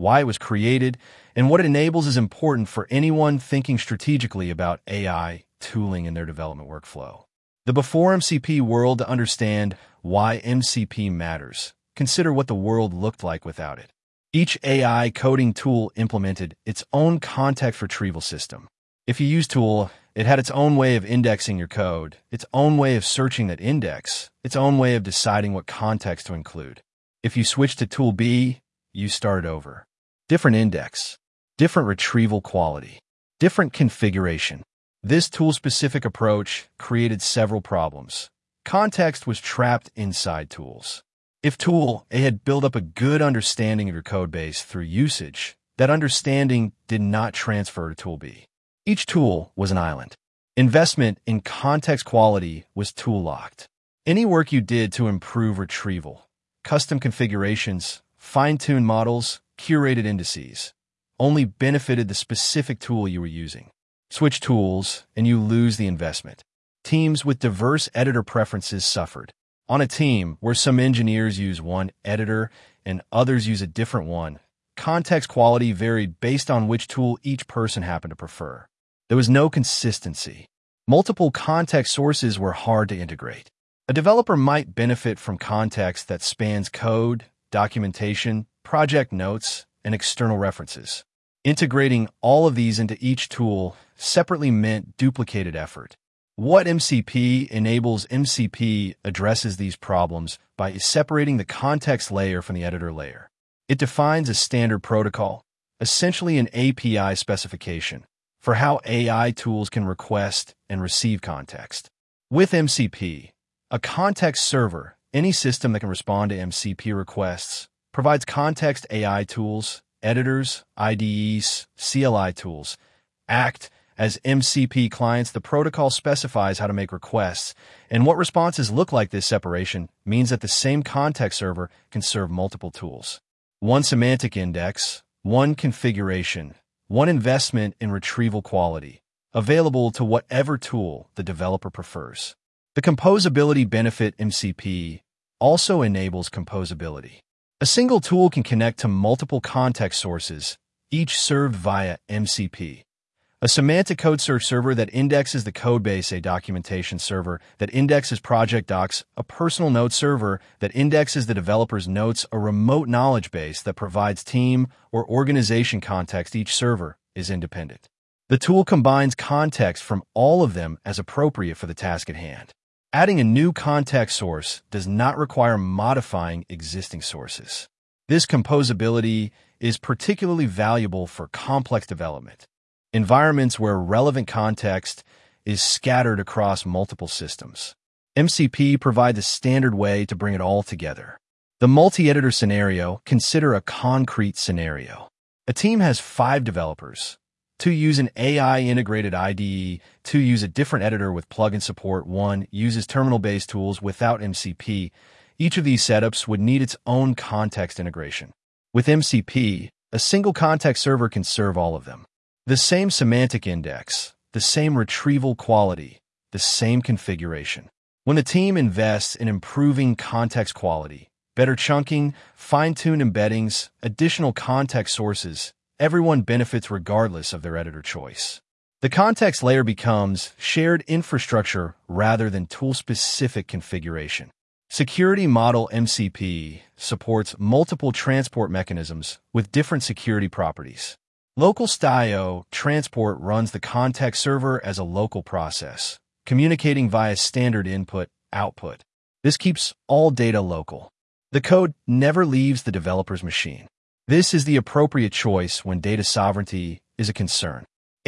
why it was created, and what it enables is important for anyone thinking strategically about AI tooling in their development workflow. The before MCP world. To understand why MCP matters, consider what the world looked like without it. Each AI coding tool implemented its own context retrieval system. If you use tool, it had its own way of indexing your code, its own way of searching that index, its own way of deciding what context to include. If you switch to tool B, you start over. Different index, different retrieval quality, different configuration. This tool-specific approach created several problems. Context was trapped inside tools. If tool A had built up a good understanding of your code base through usage, that understanding did not transfer to tool B. Each tool was an island. Investment in context quality was tool-locked. Any work you did to improve retrieval, custom configurations, fine-tuned models, curated indices, only benefited the specific tool you were using. Switch tools, and you lose the investment. Teams with diverse editor preferences suffered. On a team where some engineers use one editor and others use a different one, context quality varied based on which tool each person happened to prefer. There was no consistency. Multiple context sources were hard to integrate. A developer might benefit from context that spans code, documentation, project notes, and external references. Integrating all of these into each tool separately meant duplicated effort. What MCP enables. MCP addresses these problems by separating the context layer from the editor layer. It defines a standard protocol, essentially an API specification, for how AI tools can request and receive context. With MCP, a context server, any system that can respond to MCP requests, provides context. AI tools, editors, IDEs, CLI tools act as MCP clients. The protocol specifies how to make requests, and what responses look like. This separation means that the same context server can serve multiple tools. One semantic index, one configuration, one investment in retrieval quality, available to whatever tool the developer prefers. The composability benefit. MCP also enables composability. A single tool can connect to multiple context sources, each served via MCP. A semantic code search server that indexes the codebase, a documentation server that indexes project docs, a personal note server that indexes the developer's notes, a remote knowledge base that provides team or organization context. Each server is independent. The tool combines context from all of them as appropriate for the task at hand. Adding a new context source does not require modifying existing sources. This composability is particularly valuable for complex development. Environments where relevant context is scattered across multiple systems. MCP provides a standard way to bring it all together. The multi-editor scenario. Consider a concrete scenario. A team has 5 developers. 2 use an AI-integrated IDE, 2 use a different editor with plugin support, 1 uses terminal-based tools without MCP. Each of these setups would need its own context integration. With MCP, a single context server can serve all of them. The same semantic index, the same retrieval quality, the same configuration. When the team invests in improving context quality, better chunking, fine-tuned embeddings, additional context sources, everyone benefits regardless of their editor choice. The context layer becomes shared infrastructure rather than tool-specific configuration. Security model. MCP supports multiple transport mechanisms with different security properties. Local style transport runs the context server as a local process, communicating via standard input-output. This keeps all data local. The code never leaves the developer's machine. This is the appropriate choice when data sovereignty is a concern.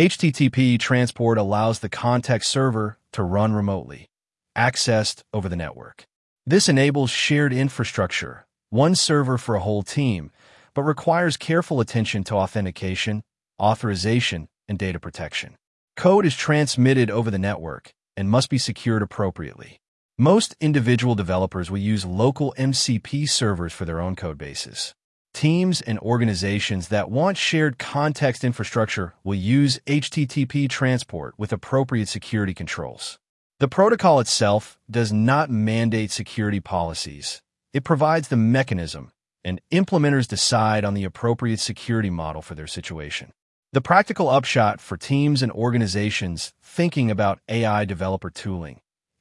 HTTP transport allows the context server to run remotely, accessed over the network. This enables shared infrastructure, one server for a whole team, but requires careful attention to authentication, authorization, and data protection. Code is transmitted over the network and must be secured appropriately. Most individual developers will use local MCP servers for their own code bases. Teams and organizations that want shared context infrastructure will use HTTP transport with appropriate security controls. The protocol itself does not mandate security policies. It provides the mechanism, and implementers decide on the appropriate security model for their situation. The practical upshot for teams and organizations thinking about AI developer tooling,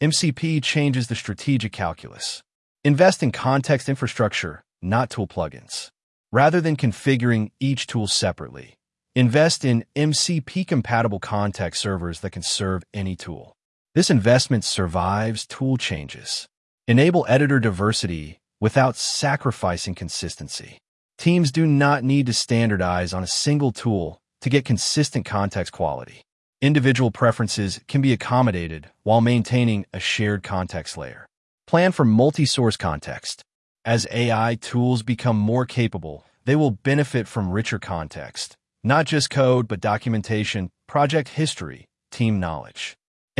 MCP changes the strategic calculus. Invest in context infrastructure, not tool plugins. Rather than configuring each tool separately, invest in MCP-compatible context servers that can serve any tool. This investment survives tool changes. Enable editor diversity without sacrificing consistency. Teams do not need to standardize on a single tool to get consistent context quality. Individual preferences can be accommodated while maintaining a shared context layer. Plan for multi-source context. As AI tools become more capable, they will benefit from richer context, not just code, but documentation, project history, team knowledge.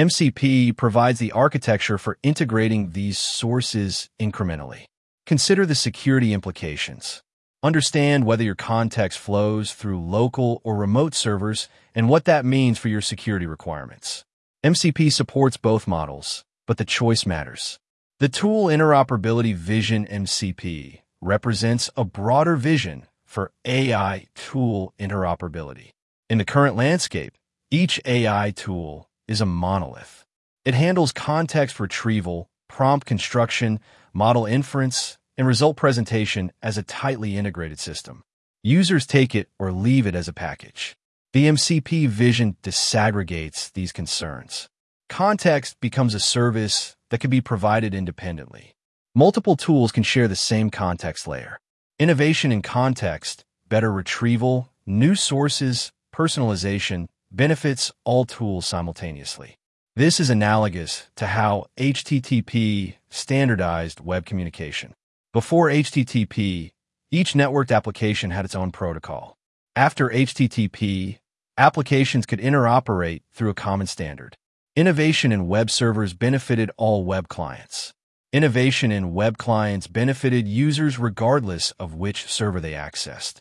MCP provides the architecture for integrating these sources incrementally. Consider the security implications. Understand whether your context flows through local or remote servers and what that means for your security requirements. MCP supports both models, but the choice matters. The Tool Interoperability Vision MCP represents a broader vision for AI tool interoperability. In the current landscape, each AI tool is a monolith. It handles context retrieval, prompt construction, model inference, and result presentation as a tightly integrated system. Users take it or leave it as a package. The MCP vision disaggregates these concerns. Context becomes a service that can be provided independently. Multiple tools can share the same context layer. Innovation in context, better retrieval, new sources, personalization, benefits all tools simultaneously. This is analogous to how HTTP standardized web communication. Before HTTP, each networked application had its own protocol. After HTTP, applications could interoperate through a common standard. Innovation in web servers benefited all web clients. Innovation in web clients benefited users regardless of which server they accessed.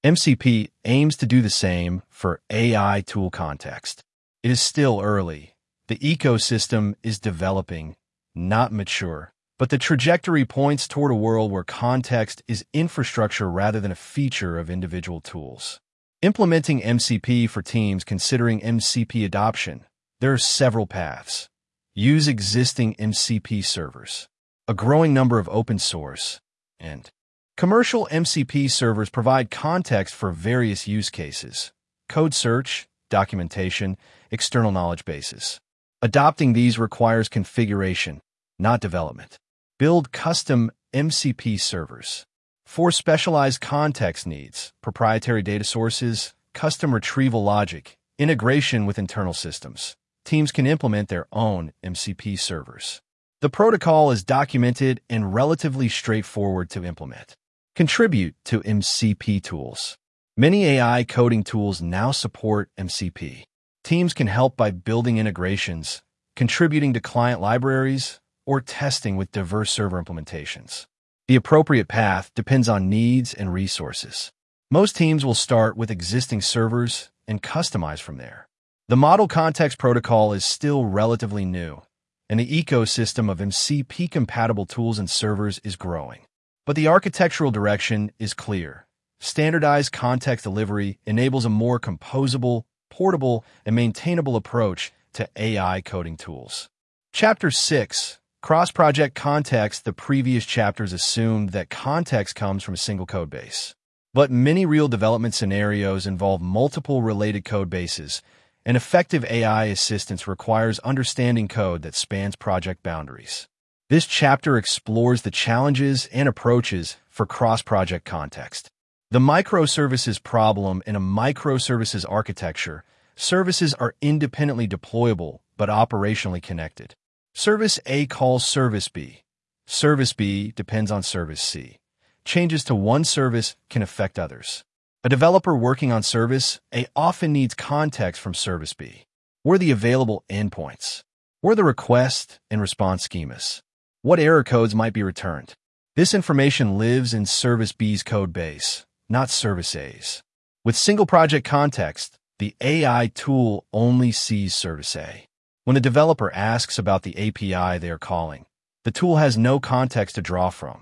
MCP aims to do the same for AI tool context. It is still early. The ecosystem is developing, not mature. But the trajectory points toward a world where context is infrastructure rather than a feature of individual tools. Implementing MCP for teams considering MCP adoption. There are several paths. Use existing MCP servers. A growing number of open source and commercial MCP servers provide context for various use cases: code search, documentation, external knowledge bases. Adopting these requires configuration, not development. Build custom MCP servers. For specialized context needs, proprietary data sources, custom retrieval logic, integration with internal systems, teams can implement their own MCP servers. The protocol is documented and relatively straightforward to implement. Contribute to MCP tools. Many AI coding tools now support MCP. Teams can help by building integrations, contributing to client libraries, or testing with diverse server implementations. The appropriate path depends on needs and resources. Most teams will start with existing servers and customize from there. The Model Context Protocol is still relatively new, and the ecosystem of MCP-compatible tools and servers is growing. But the architectural direction is clear. Standardized context delivery enables a more composable, portable, and maintainable approach to AI coding tools. Chapter 6. Cross-project context. The previous chapters assumed that context comes from a single code base. But many real development scenarios involve multiple related code bases, and effective AI assistance requires understanding code that spans project boundaries. This chapter explores the challenges and approaches for cross-project context. The microservices problem in a microservices architecture. Services are independently deployable but operationally connected. Service A calls Service B. Service B depends on Service C. Changes to one service can affect others. A developer working on Service A often needs context from Service B. Where are the available endpoints? Where are the request and response schemas? What error codes might be returned? This information lives in Service B's code base, not Service A's. With single project context, the AI tool only sees Service A. When a developer asks about the API they are calling, the tool has no context to draw from.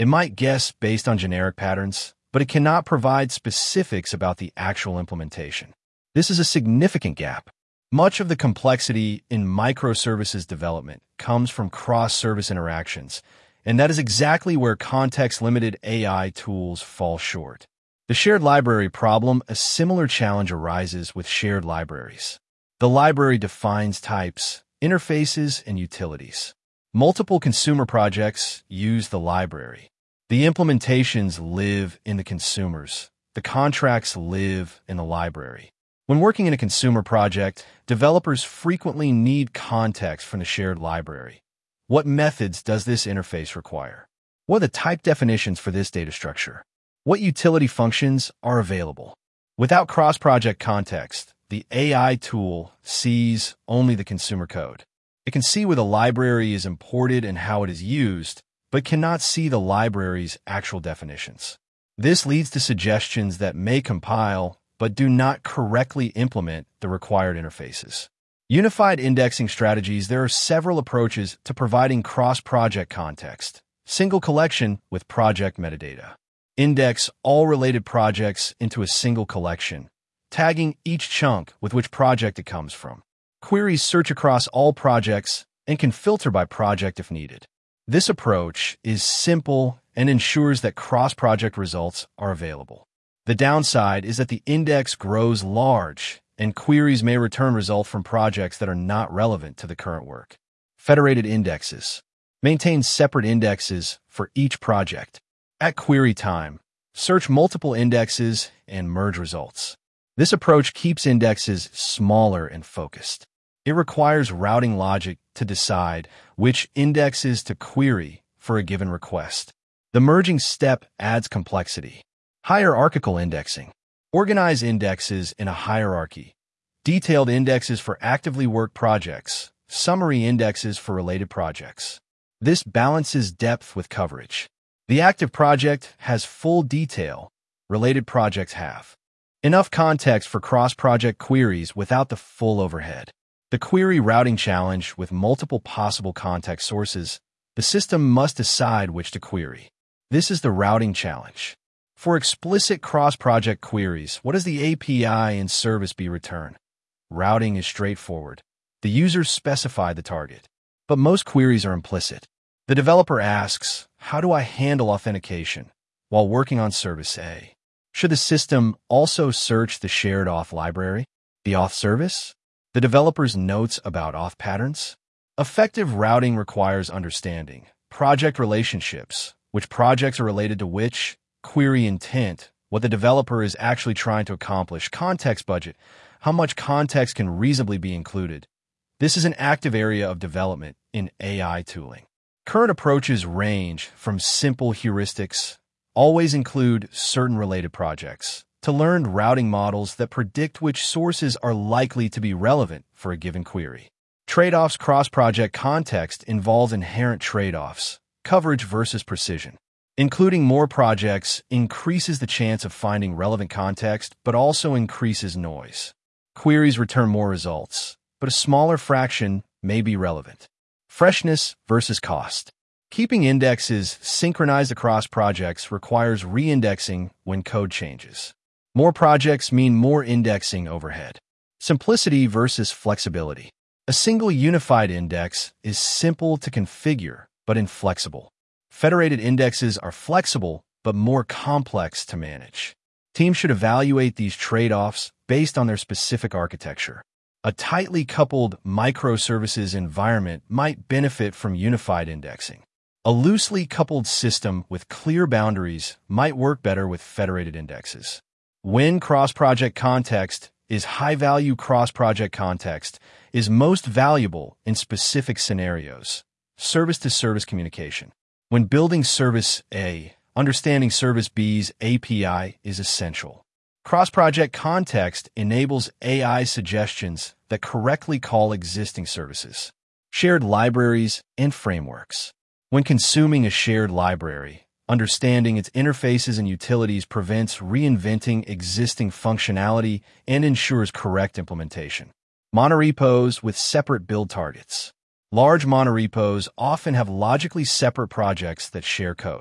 It might guess based on generic patterns, but it cannot provide specifics about the actual implementation. This is a significant gap. Much of the complexity in microservices development comes from cross-service interactions, and that is exactly where context-limited AI tools fall short. The shared library problem, a similar challenge arises with shared libraries. The library defines types, interfaces, and utilities. Multiple consumer projects use the library. The implementations live in the consumers. The contracts live in the library. When working in a consumer project, developers frequently need context from the shared library. What methods does this interface require? What are the type definitions for this data structure? What utility functions are available? Without cross-project context, the AI tool sees only the consumer code. It can see where the library is imported and how it is used, but cannot see the library's actual definitions. This leads to suggestions that may compile, but do not correctly implement the required interfaces. Unified indexing strategies. There are several approaches to providing cross-project context. Single collection with project metadata. Index all related projects into a single collection, tagging each chunk with which project it comes from. Queries search across all projects and can filter by project if needed. This approach is simple and ensures that cross-project results are available. The downside is that the index grows large, and queries may return results from projects that are not relevant to the current work. Federated indexes. Maintain separate indexes for each project. At query time, search multiple indexes and merge results. This approach keeps indexes smaller and focused. It requires routing logic to decide which indexes to query for a given request. The merging step adds complexity. Hierarchical indexing. Organize indexes in a hierarchy. Detailed indexes for actively worked projects. Summary indexes for related projects. This balances depth with coverage. The active project has full detail. Related projects have enough context for cross-project queries without the full overhead. The query routing challenge with multiple possible context sources. The system must decide which to query. This is the routing challenge. For explicit cross-project queries, what does the API and service be return? Routing is straightforward. The users specify the target. But most queries are implicit. The developer asks, how do I handle authentication while working on service A? Should the system also search the shared auth library? The auth service? The developer's notes about auth patterns? Effective routing requires understanding project relationships, which projects are related to which, query intent, what the developer is actually trying to accomplish, context budget, how much context can reasonably be included. This is an active area of development in AI tooling. Current approaches range from simple heuristics, always include certain related projects, to learned routing models that predict which sources are likely to be relevant for a given query. Trade-offs. Cross-project context involves inherent trade-offs, coverage versus precision. Including more projects increases the chance of finding relevant context, but also increases noise. Queries return more results, but a smaller fraction may be relevant. Freshness versus cost. Keeping indexes synchronized across projects requires re-indexing when code changes. More projects mean more indexing overhead. Simplicity versus flexibility. A single unified index is simple to configure, but inflexible. Federated indexes are flexible, but more complex to manage. Teams should evaluate these trade-offs based on their specific architecture. A tightly coupled microservices environment might benefit from unified indexing. A loosely coupled system with clear boundaries might work better with federated indexes. When cross-project context is high-value, cross-project context is most valuable in specific scenarios. Service-to-service communication. When building Service A, understanding Service B's API is essential. Cross-project context enables AI suggestions that correctly call existing services. Shared libraries and frameworks. When consuming a shared library, understanding its interfaces and utilities prevents reinventing existing functionality and ensures correct implementation. Monorepos with separate build targets. Large monorepos often have logically separate projects that share code.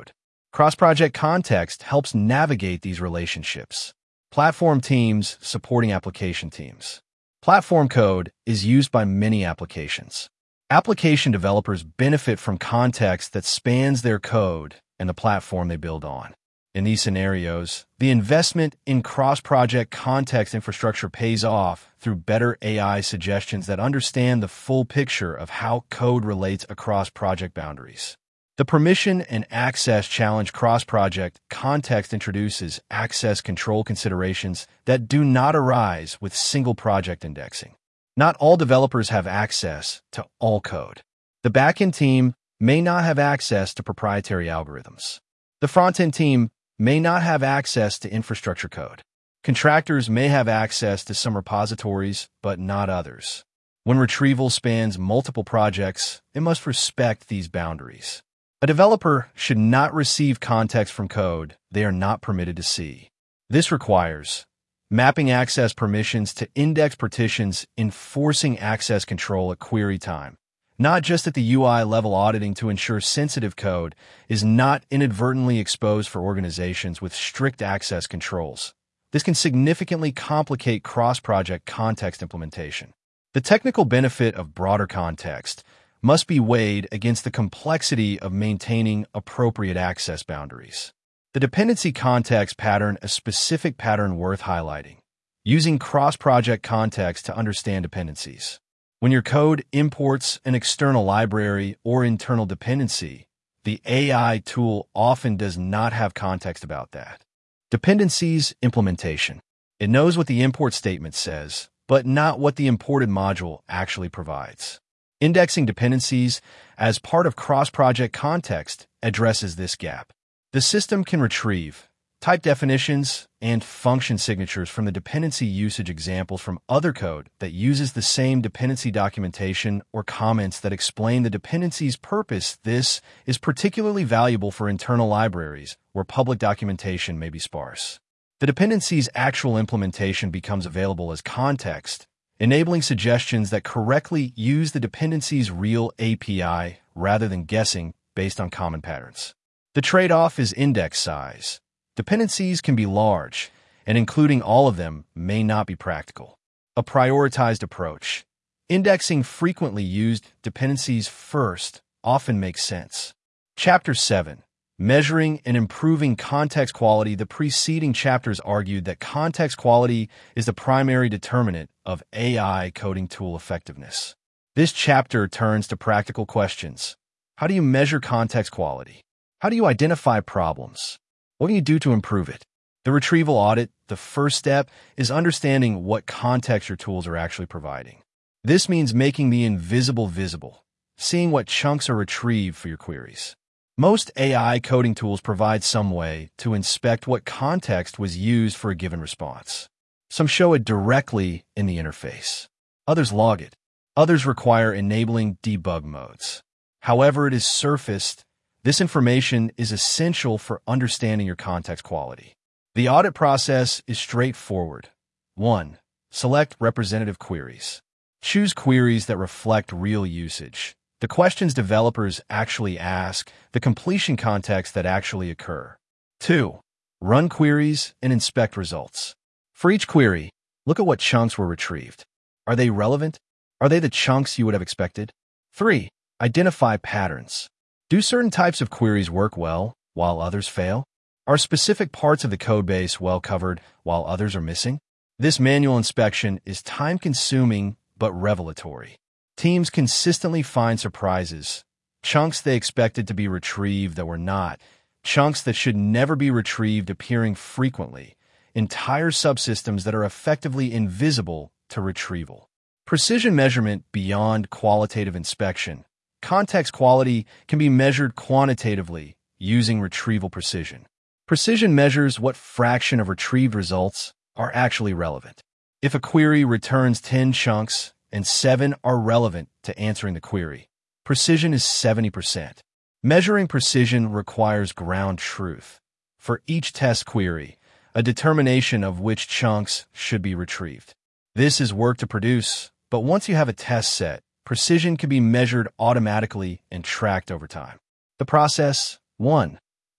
Cross-project context helps navigate these relationships. Platform teams supporting application teams. Platform code is used by many applications. Application developers benefit from context that spans their code and the platform they build on. In these scenarios, the investment in cross-project context infrastructure pays off through better AI suggestions that understand the full picture of how code relates across project boundaries. The permission and access challenge cross-project context introduces access control considerations that do not arise with single project indexing. Not all developers have access to all code. The backend team may not have access to proprietary algorithms. The frontend team may not have access to infrastructure code. Contractors may have access to some repositories, but not others. When retrieval spans multiple projects, it must respect these boundaries. A developer should not receive context from code they are not permitted to see. This requires mapping access permissions to index partitions, enforcing access control at query time, not just at the UI level auditing to ensure sensitive code is not inadvertently exposed for organizations with strict access controls. This can significantly complicate cross-project context implementation. The technical benefit of broader context must be weighed against the complexity of maintaining appropriate access boundaries. The dependency context pattern is a specific pattern worth highlighting. Using cross-project context to understand dependencies. When your code imports an external library or internal dependency, the AI tool often does not have context about that. Dependencies implementation. It knows what the import statement says, but not what the imported module actually provides. Indexing dependencies as part of cross-project context addresses this gap. The system can retrieve type definitions and function signatures from the dependency usage examples from other code that uses the same dependency documentation or comments that explain the dependency's purpose. This is particularly valuable for internal libraries where public documentation may be sparse. The dependency's actual implementation becomes available as context, enabling suggestions that correctly use the dependency's real API rather than guessing based on common patterns. The trade-off is index size. Dependencies can be large, and including all of them may not be practical. A prioritized approach. Indexing frequently used dependencies first often makes sense. Chapter 7. Measuring and improving context quality. The preceding chapters argued that context quality is the primary determinant of AI coding tool effectiveness. This chapter turns to practical questions. How do you measure context quality? How do you identify problems? What can you do to improve it? The retrieval audit, the first step, is understanding what context your tools are actually providing. This means making the invisible visible, seeing what chunks are retrieved for your queries. Most AI coding tools provide some way to inspect what context was used for a given response. Some show it directly in the interface. Others log it. Others require enabling debug modes. However it is surfaced, this information is essential for understanding your context quality. The audit process is straightforward. 1. Select representative queries. Choose queries that reflect real usage, the questions developers actually ask, the completion context that actually occur. 2. Run queries and inspect results. For each query, look at what chunks were retrieved. Are they relevant? Are they the chunks you would have expected? 3. Identify patterns. Do certain types of queries work well, while others fail? Are specific parts of the codebase well covered, while others are missing? This manual inspection is time-consuming but revelatory. Teams consistently find surprises, chunks they expected to be retrieved that were not, chunks that should never be retrieved appearing frequently, entire subsystems that are effectively invisible to retrieval. Precision measurement beyond qualitative inspection. Context quality can be measured quantitatively using retrieval precision. Precision measures what fraction of retrieved results are actually relevant. If a query returns 10 chunks and 7 are relevant to answering the query, precision is 70%. Measuring precision requires ground truth. For each test query, a determination of which chunks should be retrieved. This is work to produce, but once you have a test set, precision can be measured automatically and tracked over time. The process: 1.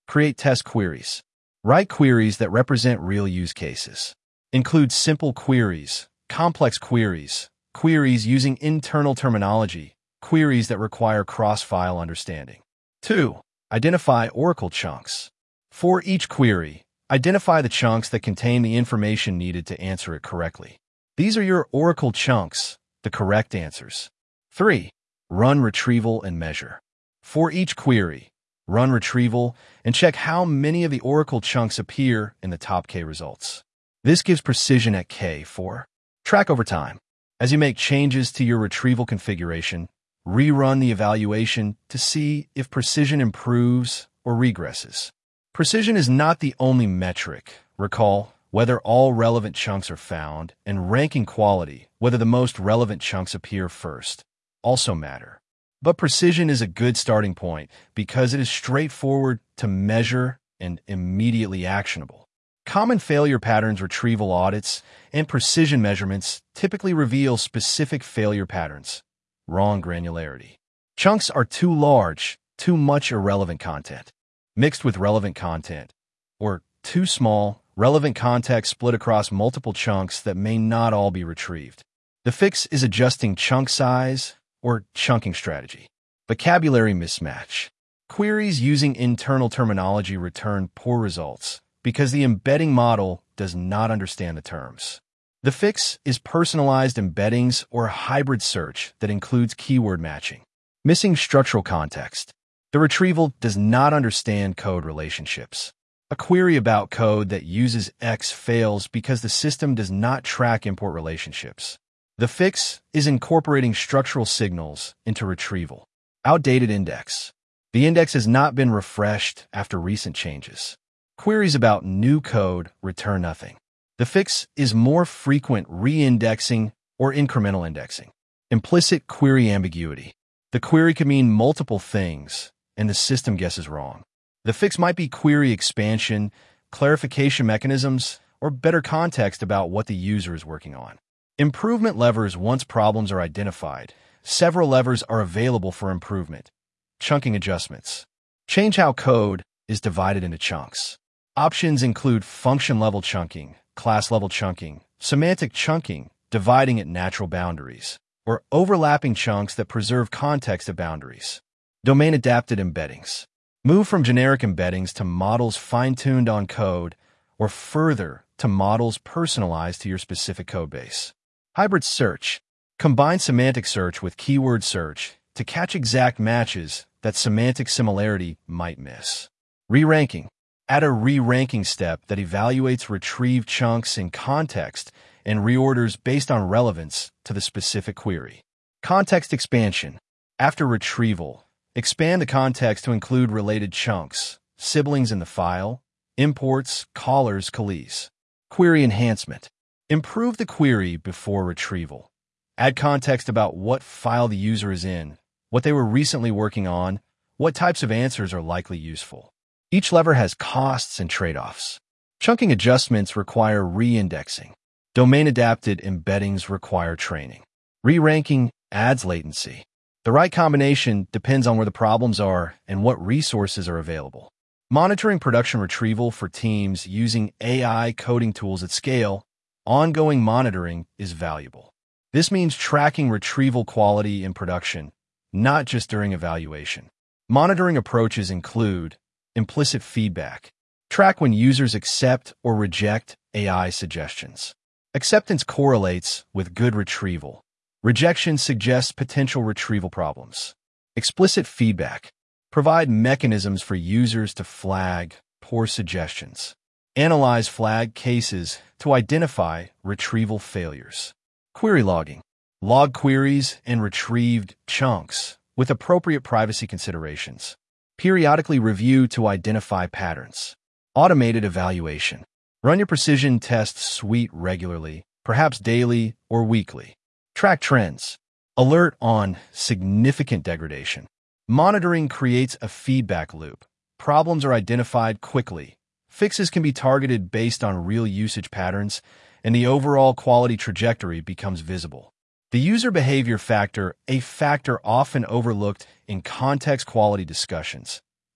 Create test queries. Write queries that represent real use cases. Include simple queries, complex queries, queries using internal terminology, queries that require cross-file understanding. 2. Identify Oracle chunks. For each query, identify the chunks that contain the information needed to answer it correctly. These are your Oracle chunks, the correct answers. 3. Run retrieval and measure. For each query, run retrieval and check how many of the Oracle chunks appear in the top K results. This gives precision at K. 4. Track over time. As you make changes to your retrieval configuration, rerun the evaluation to see if precision improves or regresses. Precision is not the only metric. Recall whether all relevant chunks are found, and ranking quality, whether the most relevant chunks appear first, also matter. But precision is a good starting point because it is straightforward to measure and immediately actionable. Common failure patterns retrieval audits and precision measurements typically reveal specific failure patterns. Wrong granularity. Chunks are too large, too much irrelevant content, mixed with relevant content, or too small, relevant context split across multiple chunks that may not all be retrieved. The fix is adjusting chunk size or chunking strategy. Vocabulary mismatch. Queries using internal terminology return poor results because the embedding model does not understand the terms. The fix is personalized embeddings or hybrid search that includes keyword matching. Missing structural context. The retrieval does not understand code relationships. A query about code that uses X fails because the system does not track import relationships. The fix is incorporating structural signals into retrieval. Outdated index. The index has not been refreshed after recent changes. Queries about new code return nothing. The fix is more frequent re-indexing or incremental indexing. Implicit query ambiguity. The query can mean multiple things, and the system guesses wrong. The fix might be query expansion, clarification mechanisms, or better context about what the user is working on. Improvement levers. Once problems are identified, several levers are available for improvement. Chunking adjustments. Change how code is divided into chunks. Options include function-level chunking, class-level chunking, semantic chunking, dividing at natural boundaries, or overlapping chunks that preserve context at boundaries. Domain-adapted embeddings. Move from generic embeddings to models fine-tuned on code, or further to models personalized to your specific codebase. Hybrid search. Combine semantic search with keyword search to catch exact matches that semantic similarity might miss. Re-ranking. Add a re-ranking step that evaluates retrieved chunks in context and reorders based on relevance to the specific query. Context expansion. After retrieval, expand the context to include related chunks, siblings in the file, imports, callers, callees. Query enhancement. Improve the query before retrieval. Add context about what file the user is in, what they were recently working on, what types of answers are likely useful. Each lever has costs and trade-offs. Chunking adjustments require re-indexing. Domain-adapted embeddings require training. Re-ranking adds latency. The right combination depends on where the problems are and what resources are available. Monitoring production retrieval for teams using AI coding tools at scale, ongoing monitoring is valuable. This means tracking retrieval quality in production, not just during evaluation. Monitoring approaches include implicit feedback. Track when users accept or reject AI suggestions. Acceptance correlates with good retrieval. Rejection suggests potential retrieval problems. Explicit feedback. Provide mechanisms for users to flag poor suggestions. Analyze flag cases to identify retrieval failures. Query logging. Log queries and retrieved chunks with appropriate privacy considerations. Periodically review to identify patterns. Automated evaluation. Run your precision test suite regularly, perhaps daily or weekly. Track trends. Alert on significant degradation. Monitoring creates a feedback loop. Problems are identified quickly. Fixes can be targeted based on real usage patterns, and the overall quality trajectory becomes visible. The user behavior factor, a factor often overlooked in context quality discussions,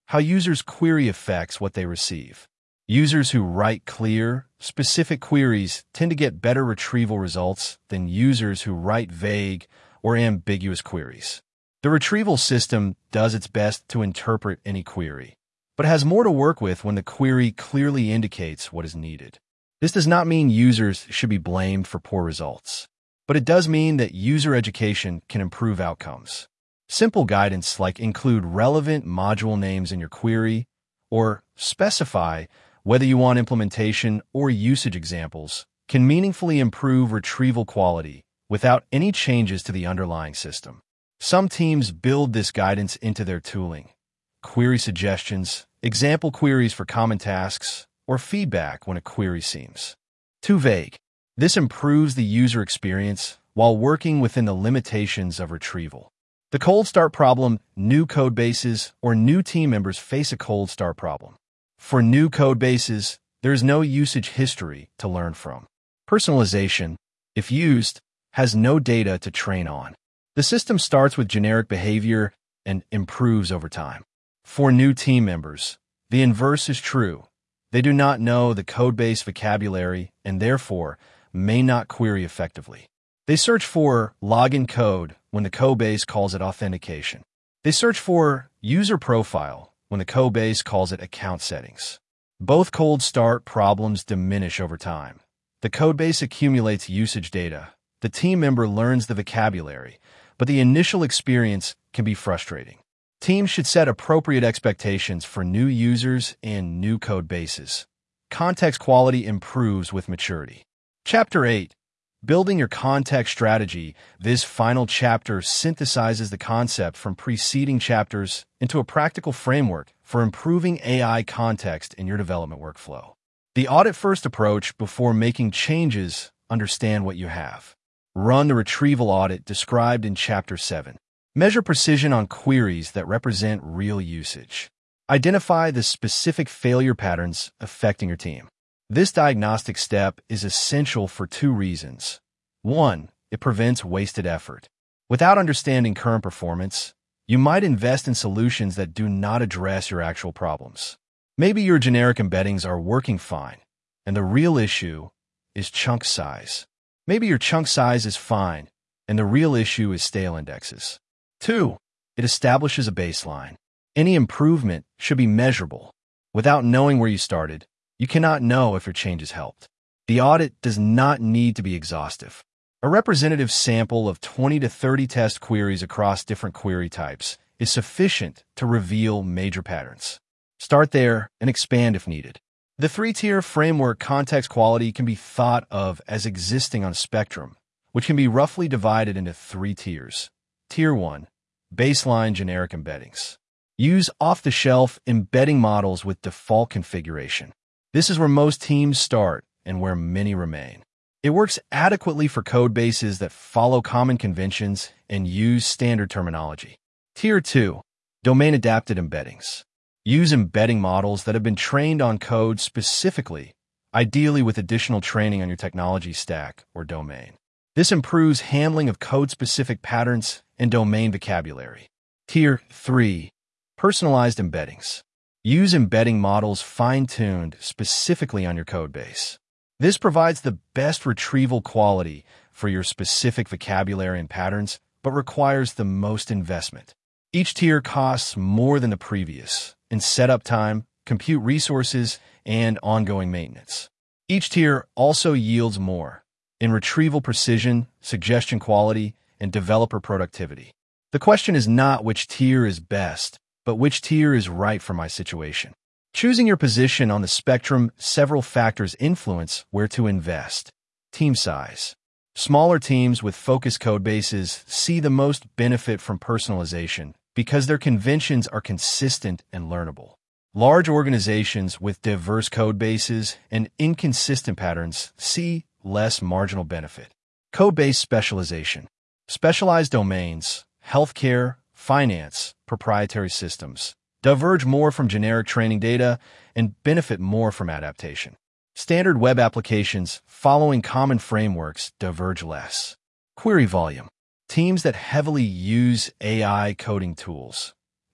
How users' query affects what they receive. Users who write clear, specific queries tend to get better retrieval results than users who write vague or ambiguous queries. The retrieval system does its best to interpret any query, but has more to work with when the query clearly indicates what is needed. This does not mean users should be blamed for poor results, but it does mean that user education can improve outcomes. Simple guidance like include relevant module names in your query or specify whether you want implementation or usage examples can meaningfully improve retrieval quality without any changes to the underlying system. Some teams build this guidance into their tooling. Query suggestions, example queries for common tasks, or feedback when a query seems too vague. This improves the user experience while working within the limitations of retrieval. The cold start problem. New code bases or new team members face a cold start problem. For new code bases, there is no usage history to learn from. Personalization, if used, has no data to train on. The system starts with generic behavior and improves over time. For new team members, the inverse is true. They do not know the codebase vocabulary and therefore may not query effectively. They search for login code when the codebase calls it authentication. They search for user profile when the codebase calls it account settings. Both cold start problems diminish over time. The codebase accumulates usage data. The team member learns the vocabulary, but the initial experience can be frustrating. Teams should set appropriate expectations for new users and new code bases. Context quality improves with maturity. Chapter 8. Building your context strategy. This final chapter synthesizes the concept from preceding chapters into a practical framework for improving AI context in your development workflow. The audit-first approach. Before making changes, understand what you have. Run the retrieval audit described in Chapter 7. Measure precision on queries that represent real usage. Identify the specific failure patterns affecting your team. This diagnostic step is essential for two reasons. 1. It prevents wasted effort. Without understanding current performance, you might invest in solutions that do not address your actual problems. Maybe your generic embeddings are working fine, and the real issue is chunk size. Maybe your chunk size is fine, and the real issue is stale indexes. 2. It establishes a baseline. Any improvement should be measurable. Without knowing where you started, you cannot know if your changes helped. The audit does not need to be exhaustive. A representative sample of 20 to 30 test queries across different query types is sufficient to reveal major patterns. Start there and expand if needed. The three-tier framework context quality can be thought of as existing on a spectrum, which can be roughly divided into 3 tiers. Tier 1, baseline generic embeddings. Use off-the-shelf embedding models with default configuration. This is where most teams start and where many remain. It works adequately for code bases that follow common conventions and use standard terminology. Tier 2, domain-adapted embeddings. Use embedding models that have been trained on code specifically, ideally with additional training on your technology stack or domain. This improves handling of code-specific patterns and domain vocabulary. Tier 3, personalized embeddings. Use embedding models fine-tuned specifically on your codebase. This provides the best retrieval quality for your specific vocabulary and patterns, but requires the most investment. Each tier costs more than the previous in setup time, compute resources, and ongoing maintenance. Each tier also yields more in retrieval precision, suggestion quality, and developer productivity. The question is not which tier is best, but which tier is right for my situation. Choosing your position on the spectrum, several factors influence where to invest. Team size. Smaller teams with focused code bases see the most benefit from personalization because their conventions are consistent and learnable. Large organizations with diverse code bases and inconsistent patterns see less marginal benefit. Code-based specialization. Specialized domains, healthcare, finance, proprietary systems, diverge more from generic training data and benefit more from adaptation. Standard web applications following common frameworks diverge less. Query volume. Teams that heavily use AI coding tools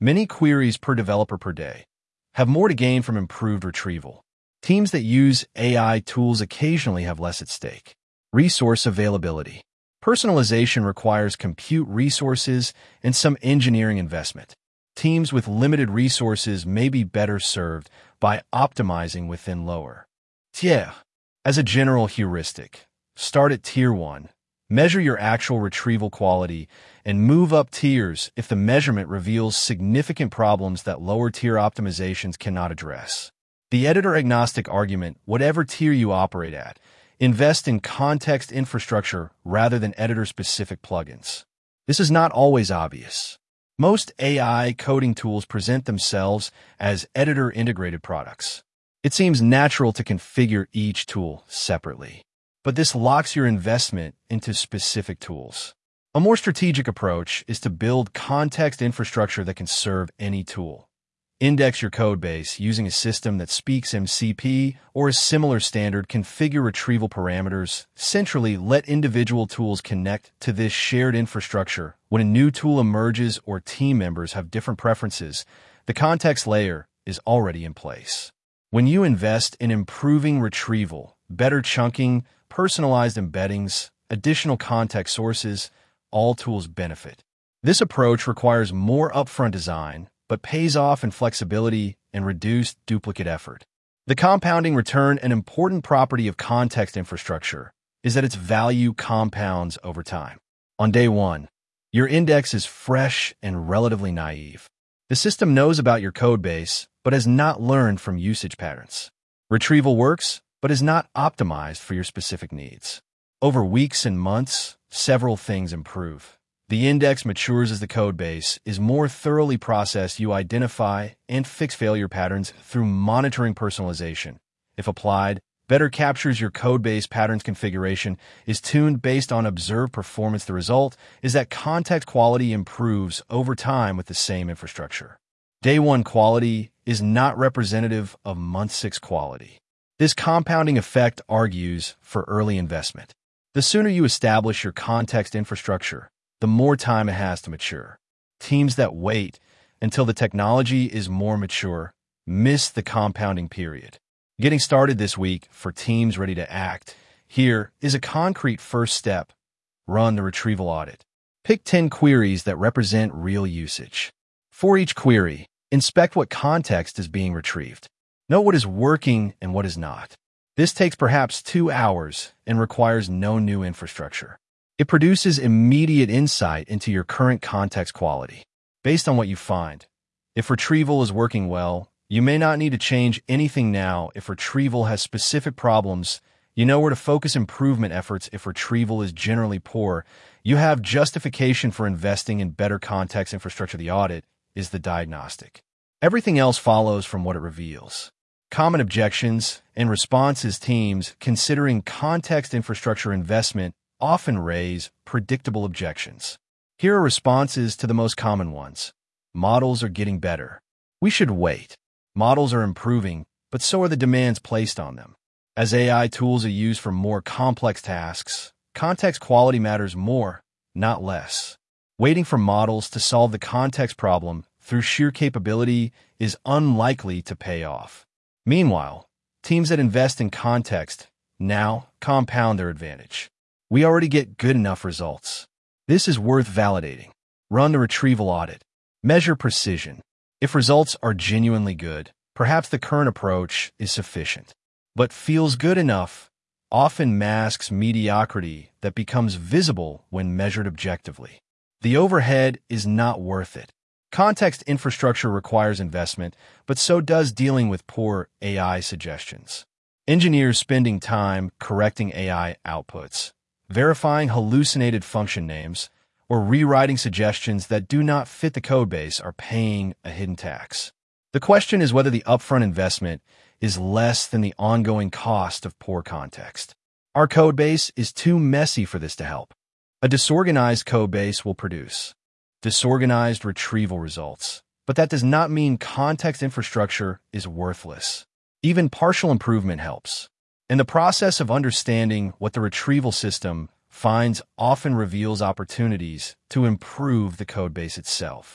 Many queries per developer per day have more to gain from improved retrieval. Teams that use AI tools occasionally have less at stake. Resource availability. Personalization requires compute resources and some engineering investment. Teams with limited resources may be better served by optimizing within lower tier. As a general heuristic, start at Tier 1, measure your actual retrieval quality, and move up tiers if the measurement reveals significant problems that lower-tier optimizations cannot address. The editor-agnostic argument, whatever tier you operate at, invest in context infrastructure rather than editor-specific plugins. This is not always obvious. Most AI coding tools present themselves as editor-integrated products. It seems natural to configure each tool separately, but this locks your investment into specific tools. A more strategic approach is to build context infrastructure that can serve any tool. Index your codebase using a system that speaks MCP or a similar standard. Configure retrieval parameters. Centrally, let individual tools connect to this shared infrastructure. When a new tool emerges or team members have different preferences, the context layer is already in place. When you invest in improving retrieval, better chunking, personalized embeddings, additional context sources, all tools benefit. This approach requires more upfront design, but pays off in flexibility and reduced duplicate effort. The compounding return, an important property of context infrastructure, is that its value compounds over time. On day 1, your index is fresh and relatively naive. The system knows about your codebase, but has not learned from usage patterns. Retrieval works, but is not optimized for your specific needs. Over weeks and months, several things improve. The index matures as the codebase is more thoroughly processed. You identify and fix failure patterns through monitoring personalization. If applied, better captures your codebase patterns. Configuration is tuned based on observed performance. The result is that context quality improves over time with the same infrastructure. Day 1 quality is not representative of month 6 quality. This compounding effect argues for early investment. The sooner you establish your context infrastructure, the more time it has to mature. Teams that wait until the technology is more mature miss the compounding period. Getting started this week for teams ready to act. Here is a concrete first step. Run the retrieval audit. Pick 10 queries that represent real usage. For each query, inspect what context is being retrieved. Note what is working and what is not. This takes perhaps 2 hours and requires no new infrastructure. It produces immediate insight into your current context quality. Based on what you find, if retrieval is working well, you may not need to change anything now. If retrieval has specific problems, you know where to focus improvement efforts. If retrieval is generally poor, you have justification for investing in better context infrastructure. The audit is the diagnostic. Everything else follows from what it reveals. Common objections and responses. Teams considering context infrastructure investment often raise predictable objections. Here are responses to the most common ones. Models are getting better. We should wait. Models are improving, but so are the demands placed on them. As AI tools are used for more complex tasks, context quality matters more, not less. Waiting for models to solve the context problem through sheer capability is unlikely to pay off. Meanwhile, teams that invest in context now compound their advantage. We already get good enough results. This is worth validating. Run the retrieval audit. Measure precision. If results are genuinely good, perhaps the current approach is sufficient. But feels good enough often masks mediocrity that becomes visible when measured objectively. The overhead is not worth it. Context infrastructure requires investment, but so does dealing with poor AI suggestions. Engineers spending time correcting AI outputs, verifying hallucinated function names, or rewriting suggestions that do not fit the codebase are paying a hidden tax. The question is whether the upfront investment is less than the ongoing cost of poor context. Our codebase is too messy for this to help. A disorganized codebase will produce disorganized retrieval results, but that does not mean context infrastructure is worthless. Even partial improvement helps. In the process of understanding what the retrieval system finds often reveals opportunities to improve the codebase itself.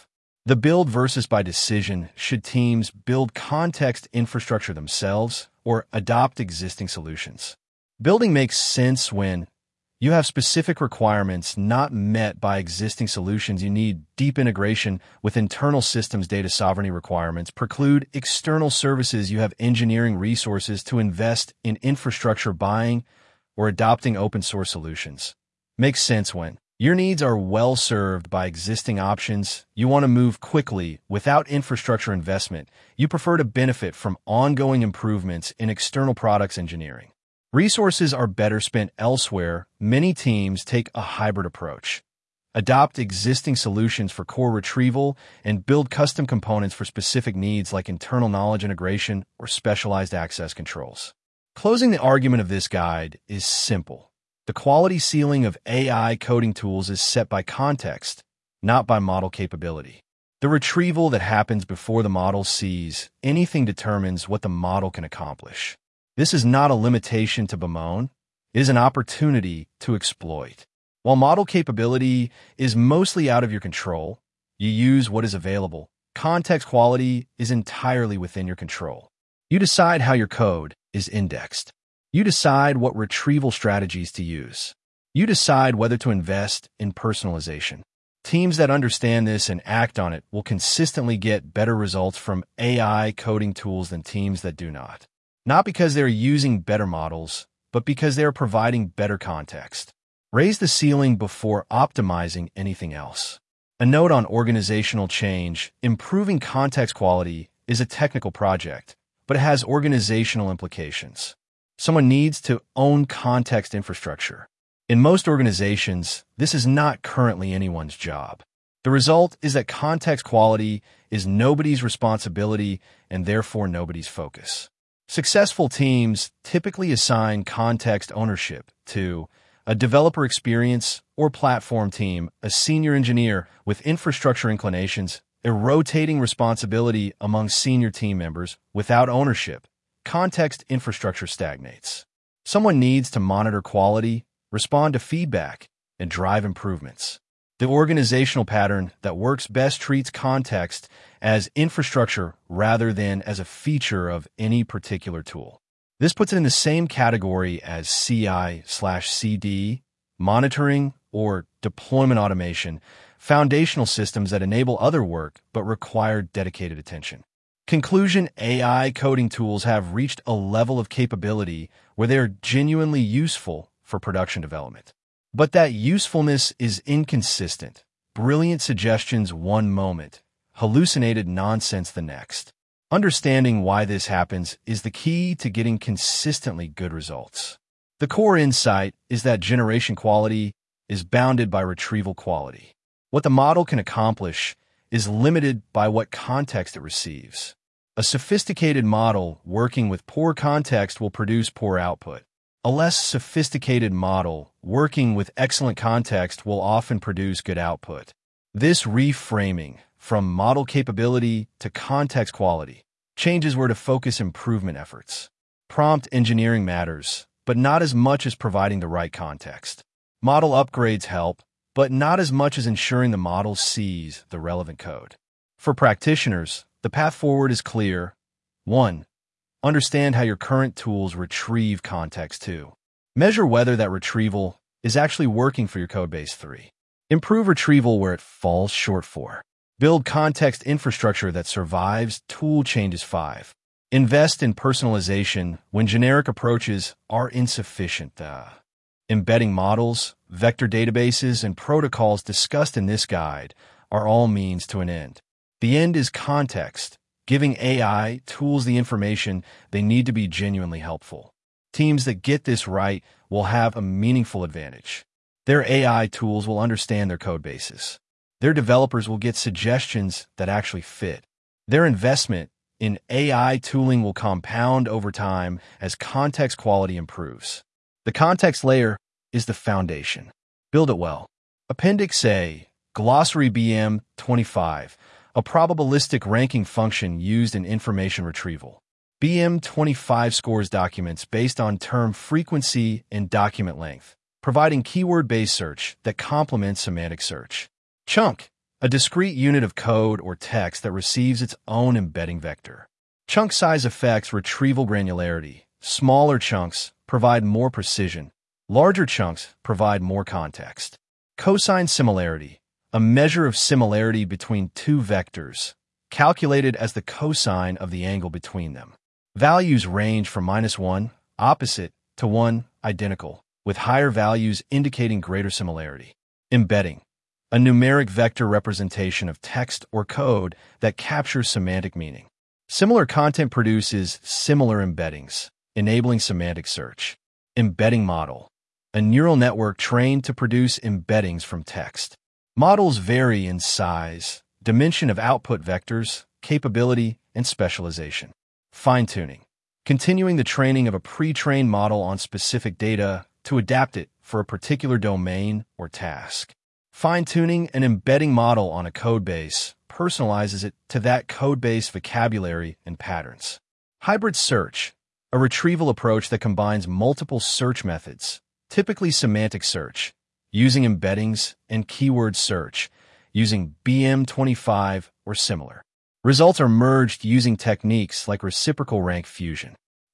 The build versus buy decision: should teams build context infrastructure themselves or adopt existing solutions? Building makes sense when you have specific requirements not met by existing solutions. You need deep integration with internal systems. Data sovereignty requirements preclude external services. You have engineering resources to invest in infrastructure. Buying or adopting open source solutions makes sense when your needs are well served by existing options. You want to move quickly without infrastructure investment. You prefer to benefit from ongoing improvements in external products engineering. Resources are better spent elsewhere. Many teams take a hybrid approach. Adopt existing solutions for core retrieval and build custom components for specific needs like internal knowledge integration or specialized access controls. Closing the argument of this guide is simple. The quality ceiling of AI coding tools is set by context, not by model capability. The retrieval that happens before the model sees anything determines what the model can accomplish. This is not a limitation to bemoan. It is an opportunity to exploit. While model capability is mostly out of your control, you use what is available. Context quality is entirely within your control. You decide how your code is indexed. You decide what retrieval strategies to use. You decide whether to invest in personalization. Teams that understand this and act on it will consistently get better results from AI coding tools than teams that do not. Not because they're using better models, but because they're providing better context. Raise the ceiling before optimizing anything else. A note on organizational change: improving context quality is a technical project, but it has organizational implications. Someone needs to own context infrastructure. In most organizations, this is not currently anyone's job. The result is that context quality is nobody's responsibility and therefore nobody's focus. Successful teams typically assign context ownership to a developer experience or platform team, a senior engineer with infrastructure inclinations, a rotating responsibility among senior team members. Without ownership, context infrastructure stagnates. Someone needs to monitor quality, respond to feedback, and drive improvements. The organizational pattern that works best treats context as infrastructure rather than as a feature of any particular tool. This puts it in the same category as CI/CD, monitoring, or deployment automation, foundational systems that enable other work but require dedicated attention. Conclusion: AI coding tools have reached a level of capability where they are genuinely useful for production development. But that usefulness is inconsistent. Brilliant suggestions one moment, hallucinated nonsense the next. Understanding why this happens is the key to getting consistently good results. The core insight is that generation quality is bounded by retrieval quality. What the model can accomplish is limited by what context it receives. A sophisticated model working with poor context will produce poor output. A less sophisticated model working with excellent context will often produce good output. This reframing from model capability to context quality changes where to focus improvement efforts. Prompt engineering matters, but not as much as providing the right context. Model upgrades help, but not as much as ensuring the model sees the relevant code. For practitioners, the path forward is clear. 1. Understand how your current tools retrieve context. 2. Measure whether that retrieval is actually working for your codebase. 3. Improve retrieval where it falls short. 4. Build context infrastructure that survives tool changes. 5. Invest in personalization when generic approaches are insufficient. Embedding models, vector databases, and protocols discussed in this guide are all means to an end. The end is context, giving AI tools the information they need to be genuinely helpful. Teams that get this right will have a meaningful advantage. Their AI tools will understand their code bases. Their developers will get suggestions that actually fit. Their investment in AI tooling will compound over time as context quality improves. The context layer is the foundation. Build it well. Appendix A, Glossary BM25, a probabilistic ranking function used in information retrieval. BM25 scores documents based on term frequency and document length, providing keyword-based search that complements semantic search. Chunk a discrete unit of code or text that receives its own embedding vector. Chunk size affects retrieval granularity. Smaller chunks provide more precision. Larger chunks provide more context. Cosine similarity, a measure of similarity between two vectors, calculated as the cosine of the angle between them. Values range from -1, opposite, to 1, identical, with higher values indicating greater similarity. Embedding, a numeric vector representation of text or code that captures semantic meaning. Similar content produces similar embeddings, enabling semantic search. Embedding model, a neural network trained to produce embeddings from text. Models vary in size, dimension of output vectors, capability, and specialization. Fine-tuning, continuing the training of a pre-trained model on specific data to adapt it for a particular domain or task. Fine-tuning an embedding model on a codebase personalizes it to that codebase vocabulary and patterns. Hybrid search, a retrieval approach that combines multiple search methods, typically semantic search, using embeddings, and keyword search, using BM25 or similar. Results are merged using techniques like reciprocal rank fusion.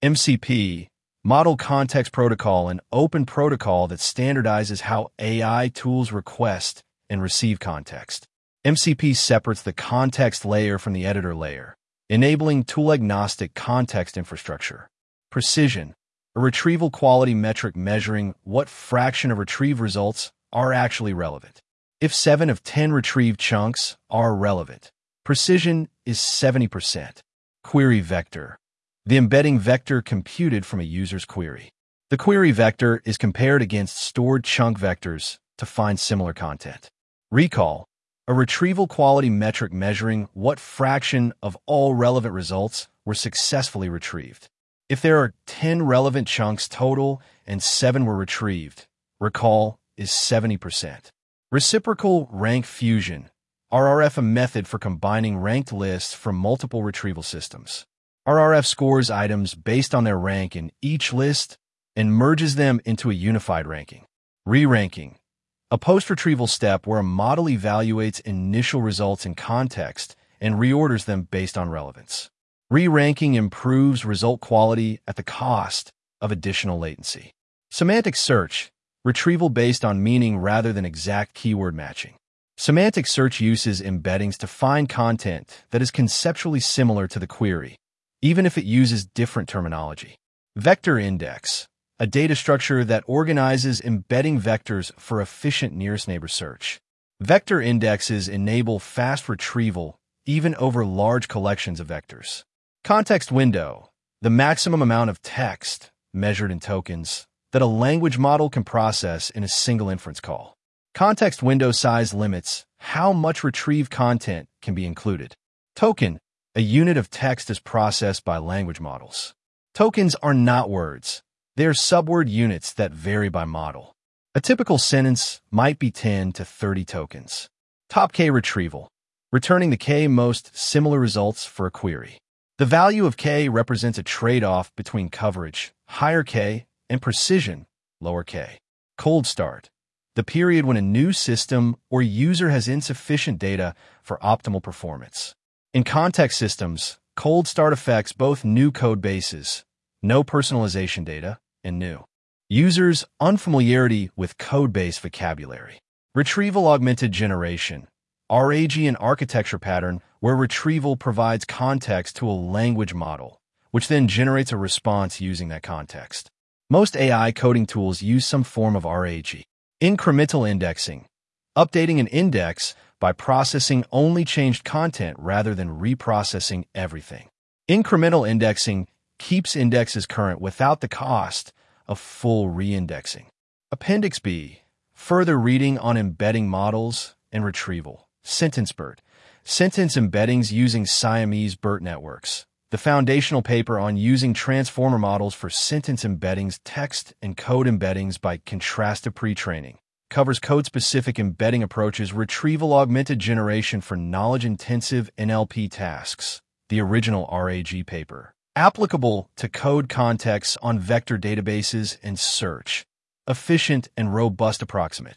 MCP, Model Context Protocol, an open protocol that standardizes how AI tools request and receive context. MCP separates the context layer from the editor layer, enabling tool-agnostic context infrastructure. Precision, a retrieval quality metric measuring what fraction of retrieved results are actually relevant. If 7 of 10 retrieved chunks are relevant, precision is 70%. Query vector, the embedding vector computed from a user's query. The query vector is compared against stored chunk vectors to find similar content. Recall, a retrieval quality metric measuring what fraction of all relevant results were successfully retrieved. If there are 10 relevant chunks total and 7 were retrieved, recall is 70%. Reciprocal rank fusion, RRF, a method for combining ranked lists from multiple retrieval systems. RRF scores items based on their rank in each list and merges them into a unified ranking. Re-ranking, a post-retrieval step where a model evaluates initial results in context and reorders them based on relevance. Re-ranking improves result quality at the cost of additional latency. Semantic search, retrieval based on meaning rather than exact keyword matching. Semantic search uses embeddings to find content that is conceptually similar to the query, even if it uses different terminology. Vector index, a data structure that organizes embedding vectors for efficient nearest neighbor search. Vector indexes enable fast retrieval even over large collections of vectors. Context window, the maximum amount of text, measured in tokens, that a language model can process in a single inference call. Context window size limits how much retrieved content can be included. Token, a unit of text is processed by language models. Tokens are not words. They are subword units that vary by model. A typical sentence might be 10 to 30 tokens. Top K retrieval, returning the K most similar results for a query. The value of K represents a trade-off between coverage, higher K, and precision, lower K. Cold start, the period when a new system or user has insufficient data for optimal performance. In context systems, cold start affects both new code bases, no personalization data, and new users' unfamiliarity with code-based vocabulary. Retrieval augmented generation, RAG, an architecture pattern where retrieval provides context to a language model, which then generates a response using that context. Most AI coding tools use some form of RAG. Incremental indexing, updating an index by processing only changed content rather than reprocessing everything. Incremental indexing keeps indexes current without the cost of full reindexing. Appendix B, further reading on embedding models and retrieval. SentenceBERT, sentence embeddings using Siamese BERT networks. The foundational paper on using transformer models for sentence embeddings, text and code embeddings by contrastive pre-training, covers code-specific embedding approaches, retrieval augmented generation for knowledge-intensive NLP tasks. The original RAG paper, applicable to code contexts on vector databases and search, efficient and robust approximate.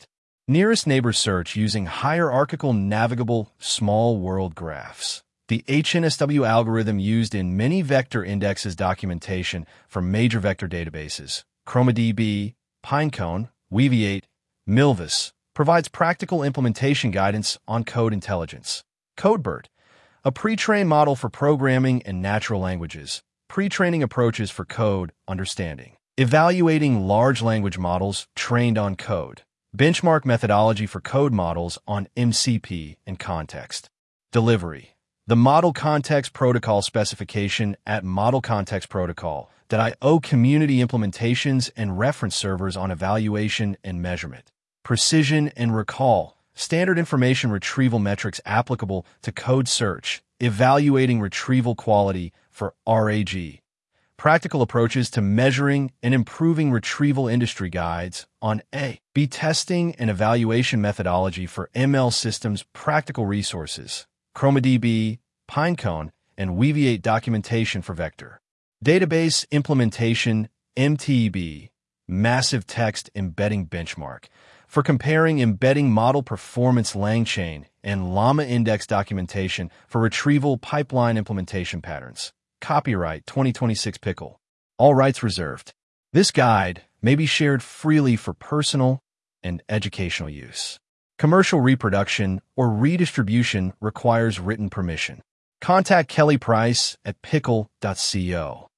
Nearest neighbor search using hierarchical navigable small world graphs. The HNSW algorithm used in many vector indexes documentation for major vector databases, ChromaDB, Pinecone, Weaviate, Milvus, provides practical implementation guidance on code intelligence. CodeBERT, a pre-trained model for programming and natural languages, pre-training approaches for code understanding. Evaluating large language models trained on code. Benchmark methodology for code models on MCP and context. Delivery. The Model Context Protocol specification at Model Context Protocol.io community implementations and reference servers on evaluation and measurement. Precision and recall. Standard information retrieval metrics applicable to code search. Evaluating retrieval quality for RAG. Practical approaches to measuring and improving retrieval industry guides on A/B testing and evaluation methodology for ML systems practical resources, ChromaDB, Pinecone, and Weaviate documentation for vector. Database implementation, MTEB, massive text embedding benchmark, for comparing embedding model performance LangChain and Llama index documentation for retrieval pipeline implementation patterns. Copyright 2026 Pickle. All rights reserved. This guide may be shared freely for personal and educational use. Commercial reproduction or redistribution requires written permission. Contact Kelly Price at pickle.co.